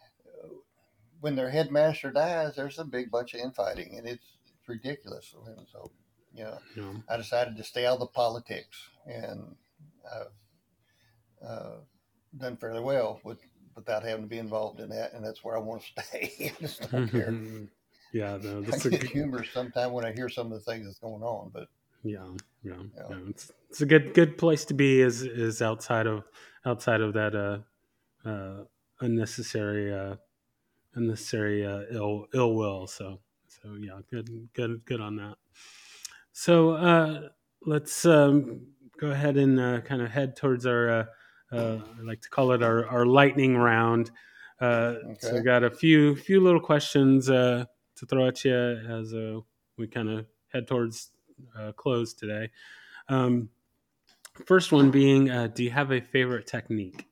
[SPEAKER 2] When their headmaster dies, there's a big bunch of infighting, and it's, it's ridiculous. And so, you know,
[SPEAKER 1] you know,
[SPEAKER 2] I decided to stay out of the politics, and I've uh, done fairly well with without having to be involved in that, and that's where I want to stay. I just don't care.
[SPEAKER 1] yeah, no,
[SPEAKER 2] I
[SPEAKER 1] that's a
[SPEAKER 2] get
[SPEAKER 1] good,
[SPEAKER 2] humorous sometimes when I hear some of the things that's going on, but
[SPEAKER 1] yeah, yeah,
[SPEAKER 2] you
[SPEAKER 1] yeah.
[SPEAKER 2] know,
[SPEAKER 1] It's it's a good good place to be, is is outside of outside of that uh, uh, unnecessary uh, unnecessary uh, ill ill will. So so yeah, good good good on that. So uh, let's um, go ahead and uh, kind of head towards our uh, uh, I like to call it our, our lightning round. Uh, so
[SPEAKER 2] okay.
[SPEAKER 1] I got a few few little questions uh, to throw at you as uh, we kind of head towards uh, close today. Um, First one being, uh, do you have a favorite technique?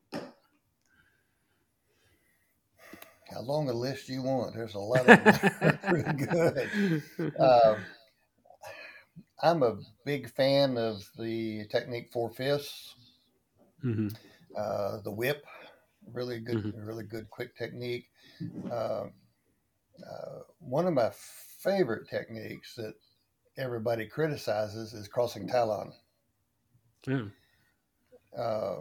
[SPEAKER 2] How long a list do you want? There's a lot of them that are pretty good. Um, I'm a big fan of the technique four fifths,
[SPEAKER 1] hmm
[SPEAKER 2] uh, the whip, really good,
[SPEAKER 1] hmm
[SPEAKER 2] really good quick technique. Uh, uh, One of my favorite techniques that everybody criticizes is crossing talon.
[SPEAKER 1] Yeah.
[SPEAKER 2] Uh,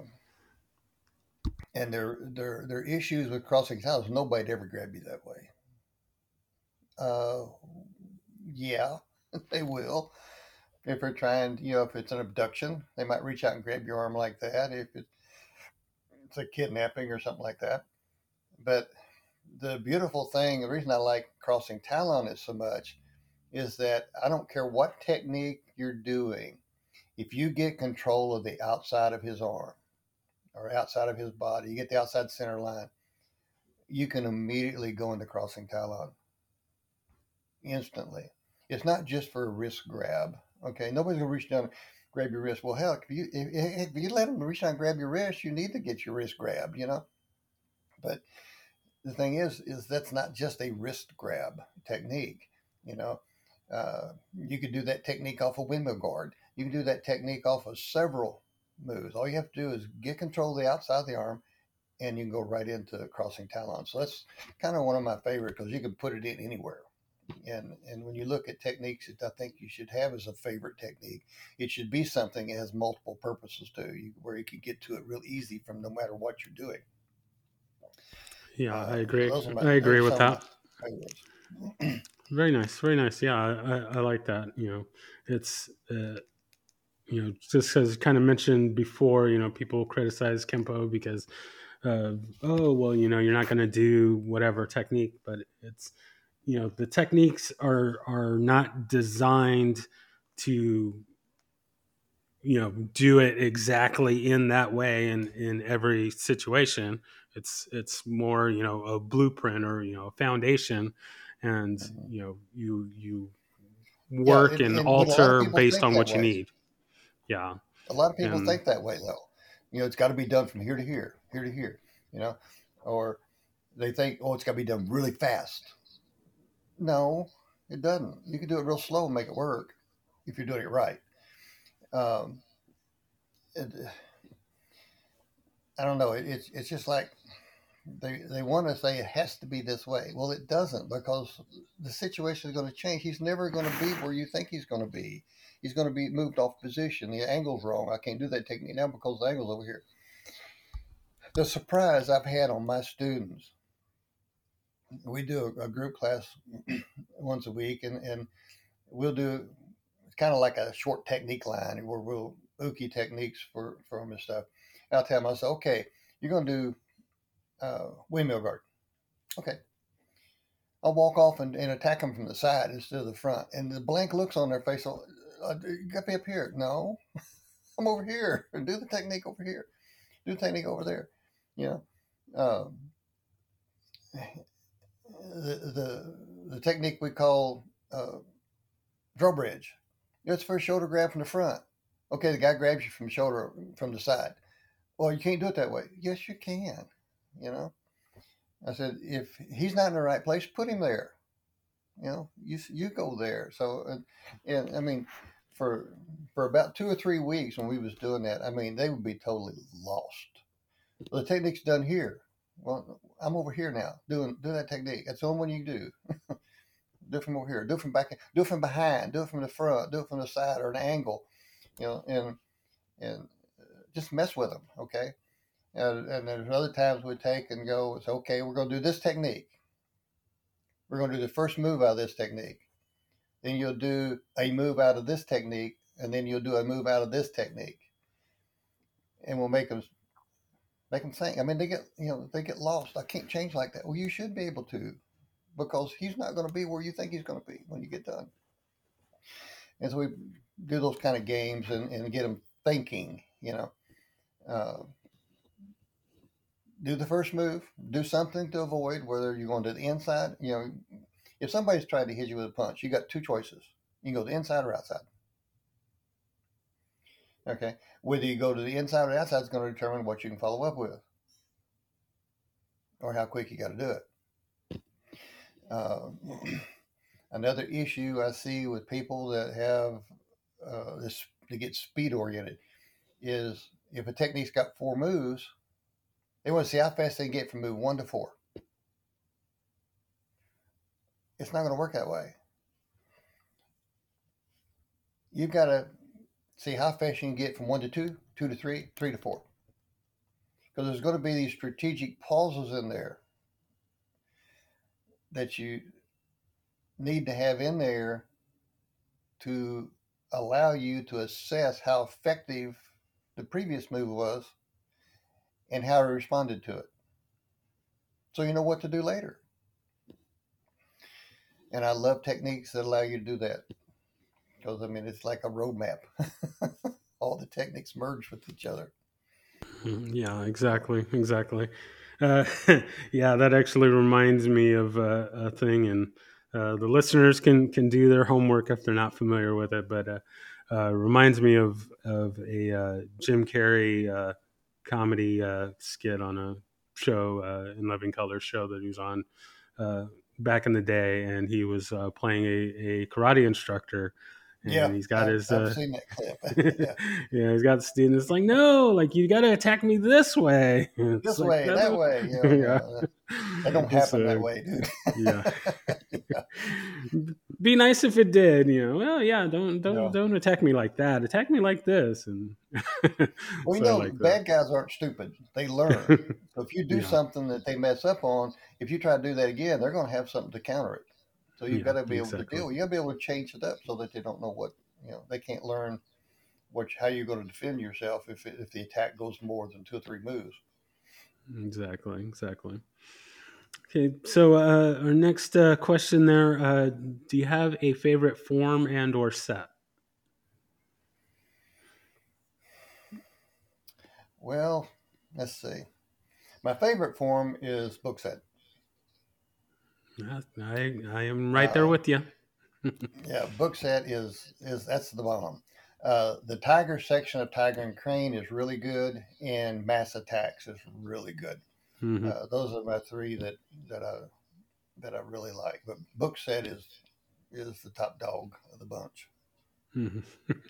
[SPEAKER 2] and there, there, there are issues with crossing talons. Nobody ever grabbed you that way. Uh, yeah, they will. If they're trying, you know, if it's an abduction, they might reach out and grab your arm like that. If it's a kidnapping or something like that. But the beautiful thing, the reason I like crossing Talon is so much, is that I don't care what technique you're doing. If you get control of the outside of his arm or outside of his body, you get the outside center line, you can immediately go into crossing Talon instantly. It's not just for a wrist grab. Okay, nobody's gonna reach down and grab your wrist. Well, hell, if you if, if you let them reach down and grab your wrist, you need to get your wrist grabbed, you know. But the thing is, is that's not just a wrist grab technique. You know, uh, you could do that technique off a windmill guard. You can do that technique off of several moves. All you have to do is get control of the outside of the arm, and you can go right into crossing Talon. So that's kind of one of my favorite because you can put it in anywhere. And and when you look at techniques that I think you should have as a favorite technique, it should be something that has multiple purposes to you, where you can get to it real easy from no matter what you're doing.
[SPEAKER 1] Yeah, I
[SPEAKER 2] Uh, so
[SPEAKER 1] agree.
[SPEAKER 2] those are my,
[SPEAKER 1] I agree
[SPEAKER 2] those are
[SPEAKER 1] with
[SPEAKER 2] some of
[SPEAKER 1] that.
[SPEAKER 2] my favorites.
[SPEAKER 1] Very nice. Very nice. Yeah, I, I, I like that. You know, it's uh, you know, just as kind of mentioned before, you know, people criticize Kempo because, uh, oh, well, you know, you're not going to do whatever technique, but it's, you know, the techniques are are not designed to, you know, do it exactly in that way in in every situation. It's it's more, you know, a blueprint or, you know, a foundation, and
[SPEAKER 2] Mhm.
[SPEAKER 1] you know, you you
[SPEAKER 2] Yeah,
[SPEAKER 1] work
[SPEAKER 2] and,
[SPEAKER 1] and
[SPEAKER 2] and but a lot of
[SPEAKER 1] alter
[SPEAKER 2] people
[SPEAKER 1] based
[SPEAKER 2] think
[SPEAKER 1] on
[SPEAKER 2] that
[SPEAKER 1] what you
[SPEAKER 2] way.
[SPEAKER 1] need. Yeah.
[SPEAKER 2] A lot of people
[SPEAKER 1] And
[SPEAKER 2] think that way, though. You know, it's got to be done from here to here, here to here. You know, or they think, oh, it's got to be done really fast. No, it doesn't. You can do it real slow and make it work if you're doing it right. Um, it, I don't know. It, it's it's just like they they want to say it has to be this way. Well, it doesn't because the situation is going to change. He's never going to be where you think he's going to be. He's going to be moved off position. The angle's wrong. I can't do that technique now because the angle's over here. The surprise I've had on my students, we do a, a group class once a week, and, and we'll do it's kind of like a short technique line where we'll uki techniques for, for them and stuff. And I'll tell them, I say, okay, you're going to do uh, windmill guard. Okay. I'll walk off and, and attack them from the side instead of the front. And the blank looks on their face, oh, uh, you got me up here. No, I'm over here. Do the technique over here. Do the technique over there. You know, um, the, the, the technique we call uh, drawbridge. It's for a shoulder grab from the front. Okay, the guy grabs you from the shoulder from the side. Well, you can't do it that way. Yes, you can. You know, I said, if he's not in the right place, put him there. You know, you you go there. So, and, and I mean, for for about two or three weeks when we was doing that, I mean, they would be totally lost. Well, the technique's done here. Well, I'm over here now doing doing that technique. That's the only one you can do. Do it from over here. Do it from back. Do it from behind. Do it from the front. Do it from the side or an angle. You know, and and just mess with them. Okay. And, and there's other times we take and go. It's okay. We're going to do this technique. We're going to do the first move out of this technique. Then you'll do a move out of this technique, and then you'll do a move out of this technique, and we'll make them make them think. I mean, they get you know they get lost. I can't change like that. Well, you should be able to, because he's not going to be where you think he's going to be when you get done. And so we do those kind of games and, and get them thinking. You know, uh, do the first move, do something to avoid. Whether you're going to the inside, you know, if somebody's trying to hit you with a punch, you got two choices. You can go to the inside or outside. Okay. Whether you go to the inside or the outside is going to determine what you can follow up with or how quick you got to do it. Uh, another issue I see with people that have uh, this to get speed oriented is if a technique's got four moves, they want to see how fast they can get from move one to four. It's not going to work that way. You've got to see how fast you can get from one to two, two to three, three to four. Because there's going to be these strategic pauses in there that you need to have in there to allow you to assess how effective the previous move was and how he responded to it. So you know what to do later. And I love techniques that allow you to do that. Because, I mean, it's like a roadmap. All the techniques merge with each other.
[SPEAKER 1] Yeah, exactly. Exactly. Uh, yeah, that actually reminds me of uh, a thing, and uh, the listeners can, can do their homework if they're not familiar with it, but uh, uh, reminds me of, of a uh, Jim Carrey uh, comedy uh, skit on a show, uh, in Living Color show that he was on uh, back in the day, and he was uh, playing a, a karate instructor,
[SPEAKER 2] Yeah,
[SPEAKER 1] and he's got
[SPEAKER 2] I've,
[SPEAKER 1] his
[SPEAKER 2] I've
[SPEAKER 1] uh,
[SPEAKER 2] seen that clip. Yeah.
[SPEAKER 1] yeah, he's got the students like, no, like you got to attack me this way. It's
[SPEAKER 2] This
[SPEAKER 1] like
[SPEAKER 2] way,
[SPEAKER 1] that's
[SPEAKER 2] that
[SPEAKER 1] what,
[SPEAKER 2] way. You know,
[SPEAKER 1] yeah.
[SPEAKER 2] no, that don't happen that
[SPEAKER 1] So
[SPEAKER 2] way, dude.
[SPEAKER 1] yeah,
[SPEAKER 2] Yeah.
[SPEAKER 1] be nice if it did. You know, well, yeah, don't don't
[SPEAKER 2] No.
[SPEAKER 1] don't attack me like that. Attack me like this, and
[SPEAKER 2] Well, you
[SPEAKER 1] so I
[SPEAKER 2] know,
[SPEAKER 1] like that.
[SPEAKER 2] bad guys aren't stupid. They learn. So if you do
[SPEAKER 1] Yeah,
[SPEAKER 2] something that they mess up on, if you try to do that again, they're going to have something to counter it. So you've
[SPEAKER 1] yeah,
[SPEAKER 2] got to be able to
[SPEAKER 1] exactly,
[SPEAKER 2] deal. You got to be able to change it up so that they don't know what, you know, they can't learn what how you're going to defend yourself if it, if the attack goes more than two or three moves.
[SPEAKER 1] exactly, exactly. Okay, so uh, our next uh, question there: uh, do you have a favorite form and or set?
[SPEAKER 2] Well, let's see. My favorite form is book set.
[SPEAKER 1] Yeah, I I am right there
[SPEAKER 2] Uh,
[SPEAKER 1] with you.
[SPEAKER 2] yeah, book set is is that's the bomb. Uh, the tiger section of Tiger and Crane is really good, and Mass Attacks is really good.
[SPEAKER 1] Hmm.
[SPEAKER 2] Uh, those are my three that that I that I really like. But book set is is the top dog of the bunch.
[SPEAKER 1] Mhm.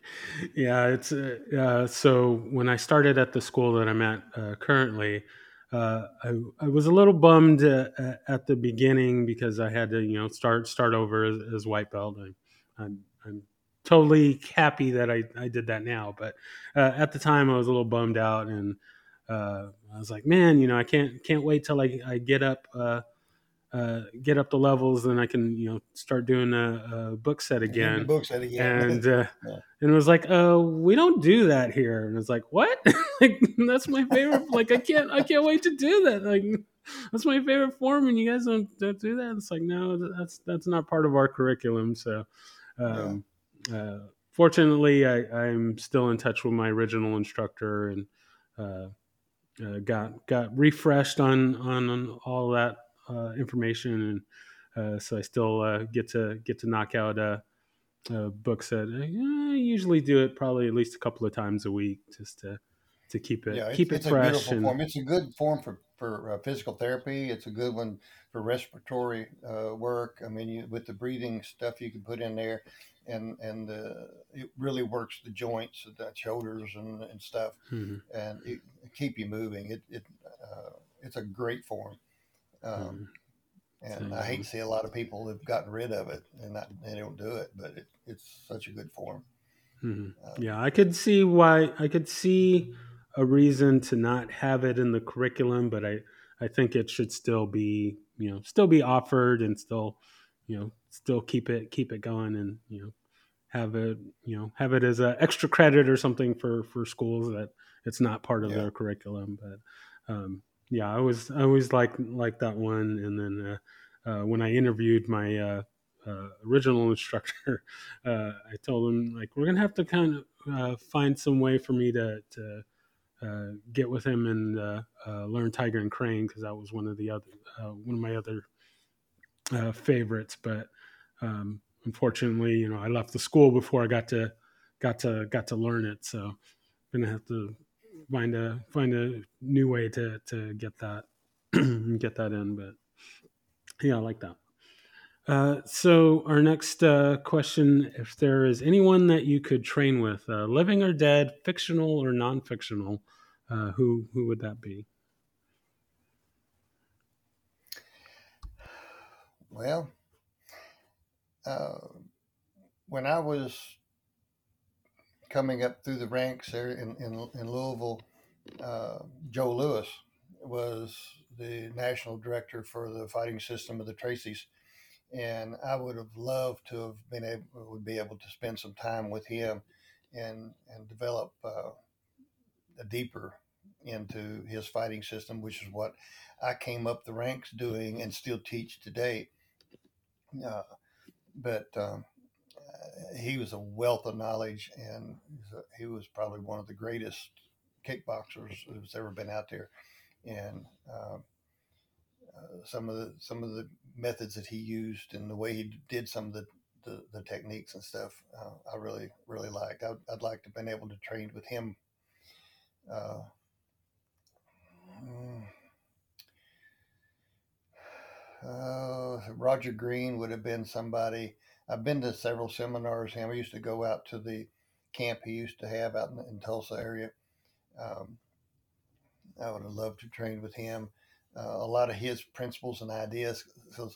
[SPEAKER 1] Yeah, it's uh, uh, so when I started at the school that I'm at uh, currently, uh, I, I was a little bummed uh, uh, at the beginning because I had to, you know, start start over as, as white belt. I, I'm, I'm totally happy that I, I did that now, but uh, at the time I was a little bummed out, and uh, I was like, man, you know, I can't can't wait till I, I get up. Uh, uh, get up the levels, then I can, you know, start doing a, a book set
[SPEAKER 2] You do
[SPEAKER 1] again.
[SPEAKER 2] book set again.
[SPEAKER 1] And uh,
[SPEAKER 2] Yeah.
[SPEAKER 1] and it was like, uh, we don't do that here. And it's like, what? Like that's my favorite. Like I can't, I can't wait to do that. Like that's my favorite form, and you guys don't, don't do that. It's like, no, that's that's not part of our curriculum. So,
[SPEAKER 2] Yeah.
[SPEAKER 1] um, uh, fortunately, I, I'm still in touch with my original instructor, and uh, uh, got got refreshed on on, on all that uh, information, and uh, so I still uh, get to get to knock out a, a book set. I usually do it probably at least a couple of times a week, just to to keep it
[SPEAKER 2] Yeah, it's
[SPEAKER 1] keep it
[SPEAKER 2] it's a
[SPEAKER 1] fresh.
[SPEAKER 2] beautiful
[SPEAKER 1] And
[SPEAKER 2] form. It's a good form for for uh, physical therapy. It's a good one for respiratory uh, work. I mean, you, with the breathing stuff you can put in there, and and uh, it really works the joints, the shoulders, and, and stuff,
[SPEAKER 1] mhm,
[SPEAKER 2] and it, it keep you moving. It it uh, it's a great form. Um,
[SPEAKER 1] mhm. So,
[SPEAKER 2] and I hate to see a lot of people have gotten rid of it and not they don't do it, but it, it's such a good form.
[SPEAKER 1] mhm.
[SPEAKER 2] Um,
[SPEAKER 1] Yeah, I could see why. I could see a reason to not have it in the curriculum, but I I think it should still be, you know, still be offered, and still, you know, still keep it keep it going, and, you know, have it, you know, have it as an extra credit or something for for schools that it's not part of
[SPEAKER 2] yeah,
[SPEAKER 1] their curriculum. But um, yeah, I was I always like like that one. And then uh, uh, when I interviewed my uh, uh, original instructor, uh, I told him, like, we're gonna have to kind of uh, find some way for me to to uh, get with him and uh, uh, learn Tiger and Crane, because that was one of the other uh, one of my other uh, favorites. But um, unfortunately, you know, I left the school before I got to got to got to learn it. So I'm gonna have to find a find a new way to to get that get that in. But yeah, I like that. Uh, so our next uh, question: if there is anyone that you could train with, uh, living or dead, fictional or non-fictional, uh, who who would that be?
[SPEAKER 2] well, uh, when I was coming up through the ranks there in, in, in Louisville, uh, Joe Lewis was the national director for the fighting system of the Tracy's. and I would have loved to have been able would be able to spend some time with him and and develop uh, a deeper into his fighting system, which is what I came up the ranks doing and still teach today. Uh, but um, he was a wealth of knowledge, and he was probably one of the greatest kickboxers who's ever been out there. And uh, uh, some of the some of the methods that he used and the way he did some of the the, the techniques and stuff, uh, I really really liked. I'd, I'd like to have been able to train with him. Uh, uh, Roger Green would have been somebody. I've been to several seminars. Him, I used to go out to the camp he used to have out in, in Tulsa area. Um, I would have loved to train with him. Uh, a lot of his principles and ideas. So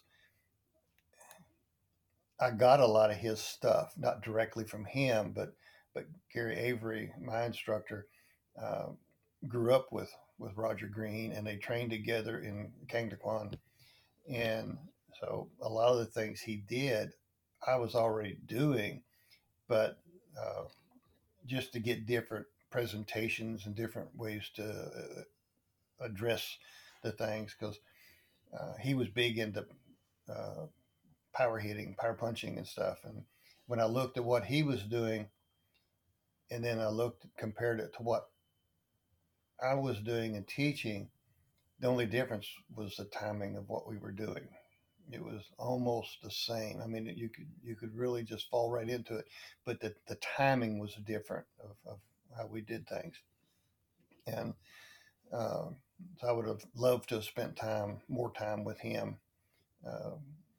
[SPEAKER 2] I got a lot of his stuff, not directly from him, but but Gary Avery, my instructor, uh, grew up with with Roger Green, and they trained together in Kangdakwan. And so a lot of the things he did, I was already doing, but uh, just to get different presentations and different ways to uh, address the things, because uh, he was big into uh, power hitting, power punching, and stuff. And when I looked at what he was doing, and then I looked compared it to what I was doing and teaching, the only difference was the timing of what we were doing. It was almost the same. I mean, you could you could really just fall right into it, but the, the timing was different of, of how we did things. And uh, so I would have loved to have spent time, more time with him. Uh,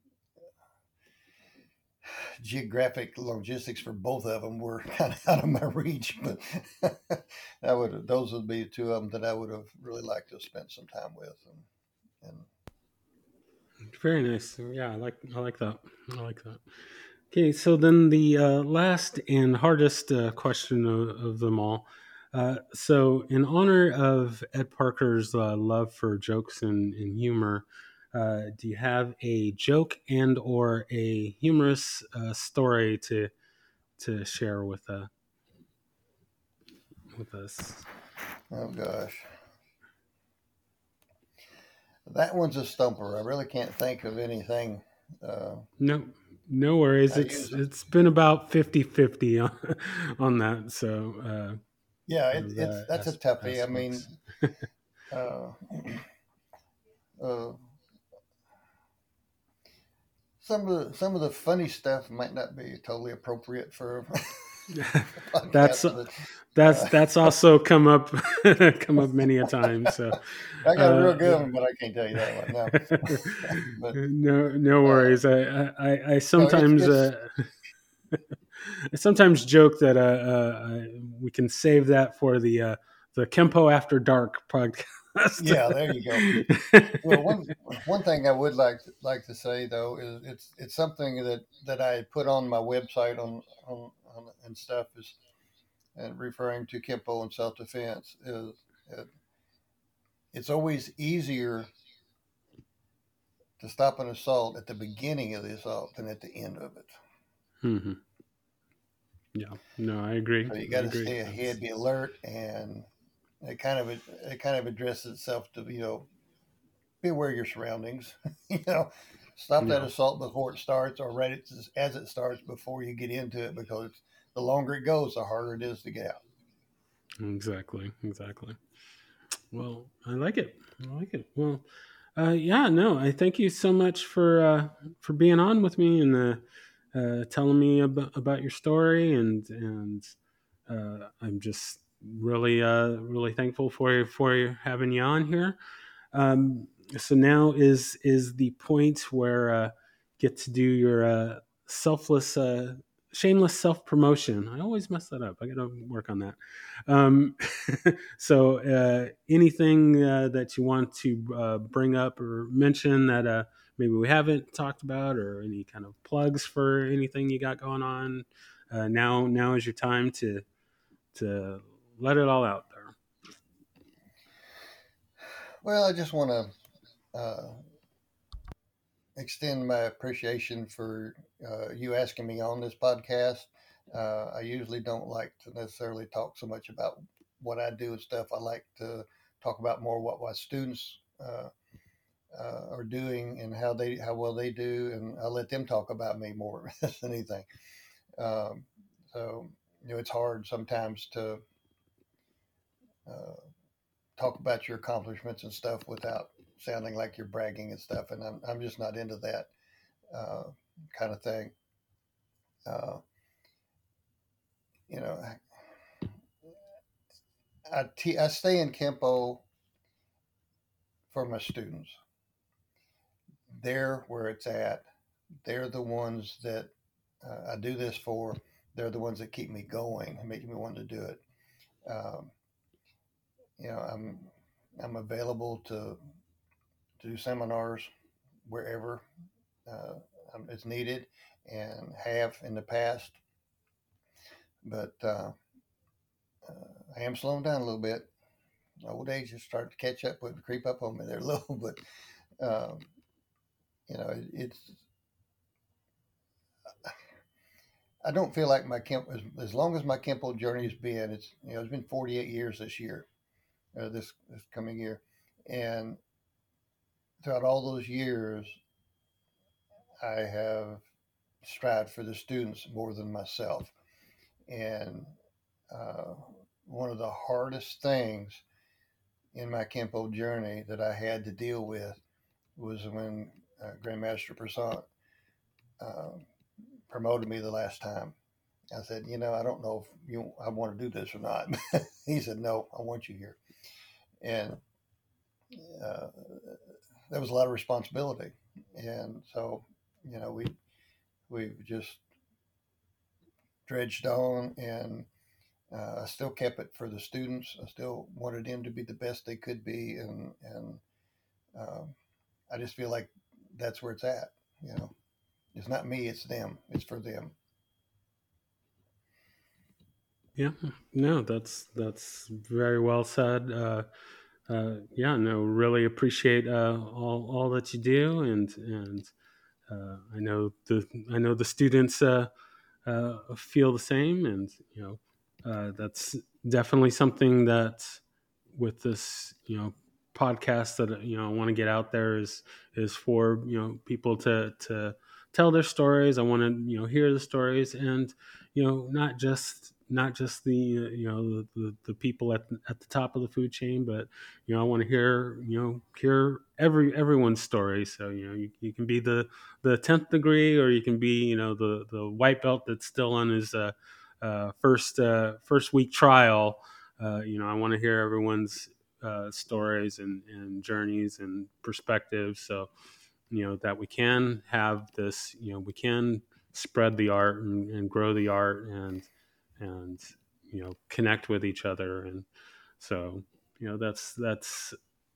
[SPEAKER 2] geographic logistics for both of them were kind of out of my reach, but I would those would be two of them that I would have really liked to have spent some time with. And, and
[SPEAKER 1] Very nice. Yeah, I like I like that. I like that. Okay, so then the uh, last and hardest uh, question of, of them all. Uh, so, in honor of Ed Parker's uh, love for jokes and, and humor, uh, do you have a joke and or a humorous uh, story to to share with uh, with us?
[SPEAKER 2] oh gosh, that one's a stumper. I really can't think of anything. Uh,
[SPEAKER 1] No, no worries.
[SPEAKER 2] I
[SPEAKER 1] It's
[SPEAKER 2] use
[SPEAKER 1] it's been about fifty-fifty on, on that. So uh,
[SPEAKER 2] yeah, it,
[SPEAKER 1] those
[SPEAKER 2] it's
[SPEAKER 1] uh,
[SPEAKER 2] that's a
[SPEAKER 1] as-
[SPEAKER 2] toughie. I mean,
[SPEAKER 1] aspects.
[SPEAKER 2] uh, uh, some of the some of the funny stuff might not be totally appropriate for a
[SPEAKER 1] that's
[SPEAKER 2] podcast, but
[SPEAKER 1] that's
[SPEAKER 2] uh,
[SPEAKER 1] that's also come up come up many a time. So
[SPEAKER 2] I got a
[SPEAKER 1] uh,
[SPEAKER 2] real good one, but I can't tell you that one now. But
[SPEAKER 1] no no
[SPEAKER 2] uh,
[SPEAKER 1] worries. I I, I
[SPEAKER 2] no, it's
[SPEAKER 1] sometimes
[SPEAKER 2] it's
[SPEAKER 1] uh, I sometimes joke that uh, uh, we can save that for the uh, the Kempo After Dark podcast.
[SPEAKER 2] yeah. There you go. Well, one one thing I would like to, like to say though is it's it's something that that I put on my website on on, on and stuff is and referring to Kempo and self defense is it, it's always easier to stop an assault at the beginning of the assault than at the end of it.
[SPEAKER 1] hmm Yeah, no, I agree.
[SPEAKER 2] So you
[SPEAKER 1] I
[SPEAKER 2] got to
[SPEAKER 1] agree.
[SPEAKER 2] stay
[SPEAKER 1] That's
[SPEAKER 2] ahead, be alert, and it kind of it kind of addresses itself to you know be aware of your surroundings. you know, stop that
[SPEAKER 1] yeah,
[SPEAKER 2] assault before it starts, or right as it starts before you get into it, because the longer it goes, the harder it is to get out.
[SPEAKER 1] exactly, exactly. Well, I like it. I like it. Well, uh, yeah, no, I thank you so much for uh, for being on with me and uh, uh, telling me about, about your story, and and uh, I'm just really uh, really thankful for you for having you on here. Um, so now is is the point where uh, get to do your uh, selfless, uh, shameless self promotion. I always mess that up. I got to work on that. Um, so uh, anything uh, that you want to uh, bring up or mention that uh, maybe we haven't talked about, or any kind of plugs for anything you got going on. Uh, now, now is your time to to let it all out there.
[SPEAKER 2] Well, I just want to uh, extend my appreciation for uh, you asking me on this podcast. Uh, I usually don't like to necessarily talk so much about what I do and stuff. I like to talk about more what my students uh, uh, are doing and how they how well they do, and I let them talk about me more than anything. Um, so you know, it's hard sometimes to uh, talk about your accomplishments and stuff without sounding like you're bragging and stuff, and I'm I'm just not into that uh, kind of thing. Uh, you know, I, te- I stay in Kempo for my students. They're where it's at. They're the ones that uh, I do this for. They're the ones that keep me going and make me want to do it. Um, you know, I'm I'm available to, to do seminars wherever uh, it's needed and have in the past. But uh, uh, I am slowing down a little bit. Old age is starting to catch up with creep up on me there a little, but um, you know, it, it's I don't feel like my Kemp as, as long as my Kempo journey has been. It's you know it's been forty-eight years this year, uh, this this coming year, and throughout all those years, I have strived for the students more than myself. And uh, one of the hardest things in my Kempo journey that I had to deal with was when uh, Grandmaster Prasant uh, promoted me the last time. I said, you know, I don't know if you I want to do this or not. He said, no, I want you here. And uh, there was a lot of responsibility. And so, you know, we we've just dredged on, and uh, I still kept it for the students. I still wanted them to be the best they could be, and and um, I just feel like that's where it's at. You know, it's not me, it's them. It's for them.
[SPEAKER 1] Yeah, no, that's that's very well said. Uh, uh, yeah, no, really appreciate uh, all all that you do, and and uh, I know the I know the students uh, uh, feel the same, and you know uh, that's definitely something that with this you know podcast that you know I want to get out there is is for you know people to to tell their stories. I want to you know hear the stories, and you know not just not just the you know the, the, the people at the, at the top of the food chain, but you know I want to hear you know hear every everyone's story. So you know you, you can be the the tenth degree, or you can be you know the the white belt that's still on his uh, uh, first uh, first week trial. Uh, you know, I want to hear everyone's uh, stories and, and journeys and perspectives. So, you know, that we can have this, you know, we can spread the art and, and grow the art and, and, you know, connect with each other. And so, you know, that's, that's,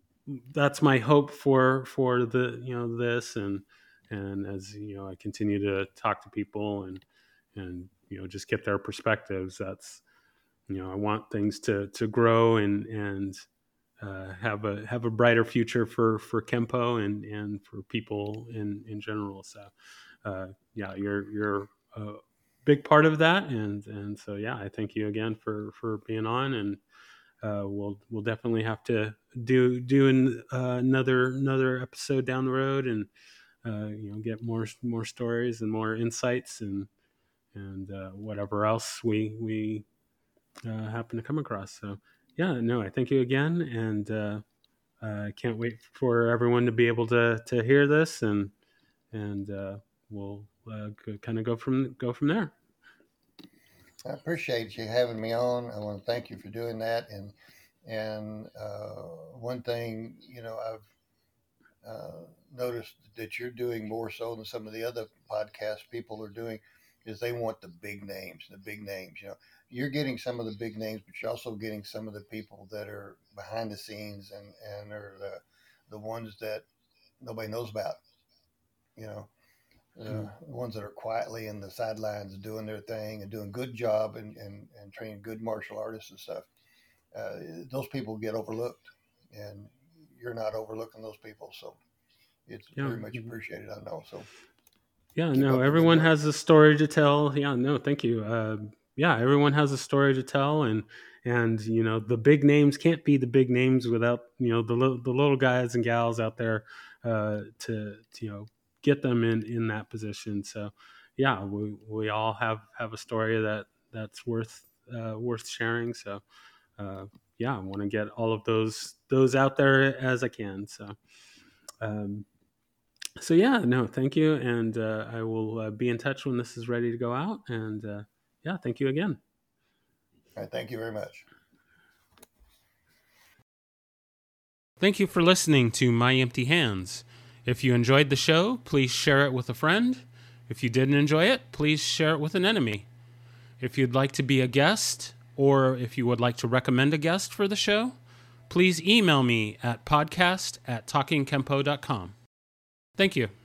[SPEAKER 1] that's my hope for, for the, you know, this and, and as, you know, I continue to talk to people and, and, you know, just get their perspectives. That's, you know, I want things to to grow and and uh, have a have a brighter future for for Kempo and and for people in in general. So uh, yeah, you're you're a big part of that, and and so yeah, I thank you again for for being on, and uh, we'll we'll definitely have to do do an, uh, another another episode down the road, and uh, you know get more more stories and more insights and and uh, whatever else we we uh, happen to come across. So, yeah, no, I thank you again, and uh, I can't wait for everyone to be able to to hear this, and and uh, we'll uh, kind of go from go from there.
[SPEAKER 2] I appreciate you having me on. I want to thank you for doing that. And and uh, one thing, you know, I've uh, noticed that you're doing more so than some of the other podcast people are doing is they want the big names, the big names. You know, you're getting some of the big names, but you're also getting some of the people that are behind the scenes and and are the the ones that nobody knows about. You know,
[SPEAKER 1] Hmm.
[SPEAKER 2] uh, the ones that are quietly in the sidelines doing their thing and doing a good job and, and, and training good martial artists and stuff. Uh, those people get overlooked, and you're not overlooking those people. So it's
[SPEAKER 1] Yeah.
[SPEAKER 2] very much appreciated, I know. So
[SPEAKER 1] Yeah,
[SPEAKER 2] keep
[SPEAKER 1] no,
[SPEAKER 2] up the good
[SPEAKER 1] everyone
[SPEAKER 2] work.
[SPEAKER 1] has a story to tell. Yeah, no, thank you. Uh, yeah, everyone has a story to tell, and and you know the big names can't be the big names without you know the little the little guys and gals out there uh, to, to you know get them in in that position. So yeah, we we all have have a story that that's worth uh, worth sharing. So uh, yeah, I want to get all of those those out there as I can. So. Um, so yeah, no, thank you, and uh, I will uh, be in touch when this is ready to go out. And uh, yeah, thank you again.
[SPEAKER 2] All right, thank you very much.
[SPEAKER 1] Thank you for listening to My Empty Hands. If you enjoyed the show, please share it with a friend. If you didn't enjoy it, please share it with an enemy. If you'd like to be a guest, or if you would like to recommend a guest for the show, please email me at podcast at talking kempo dot com. Thank you.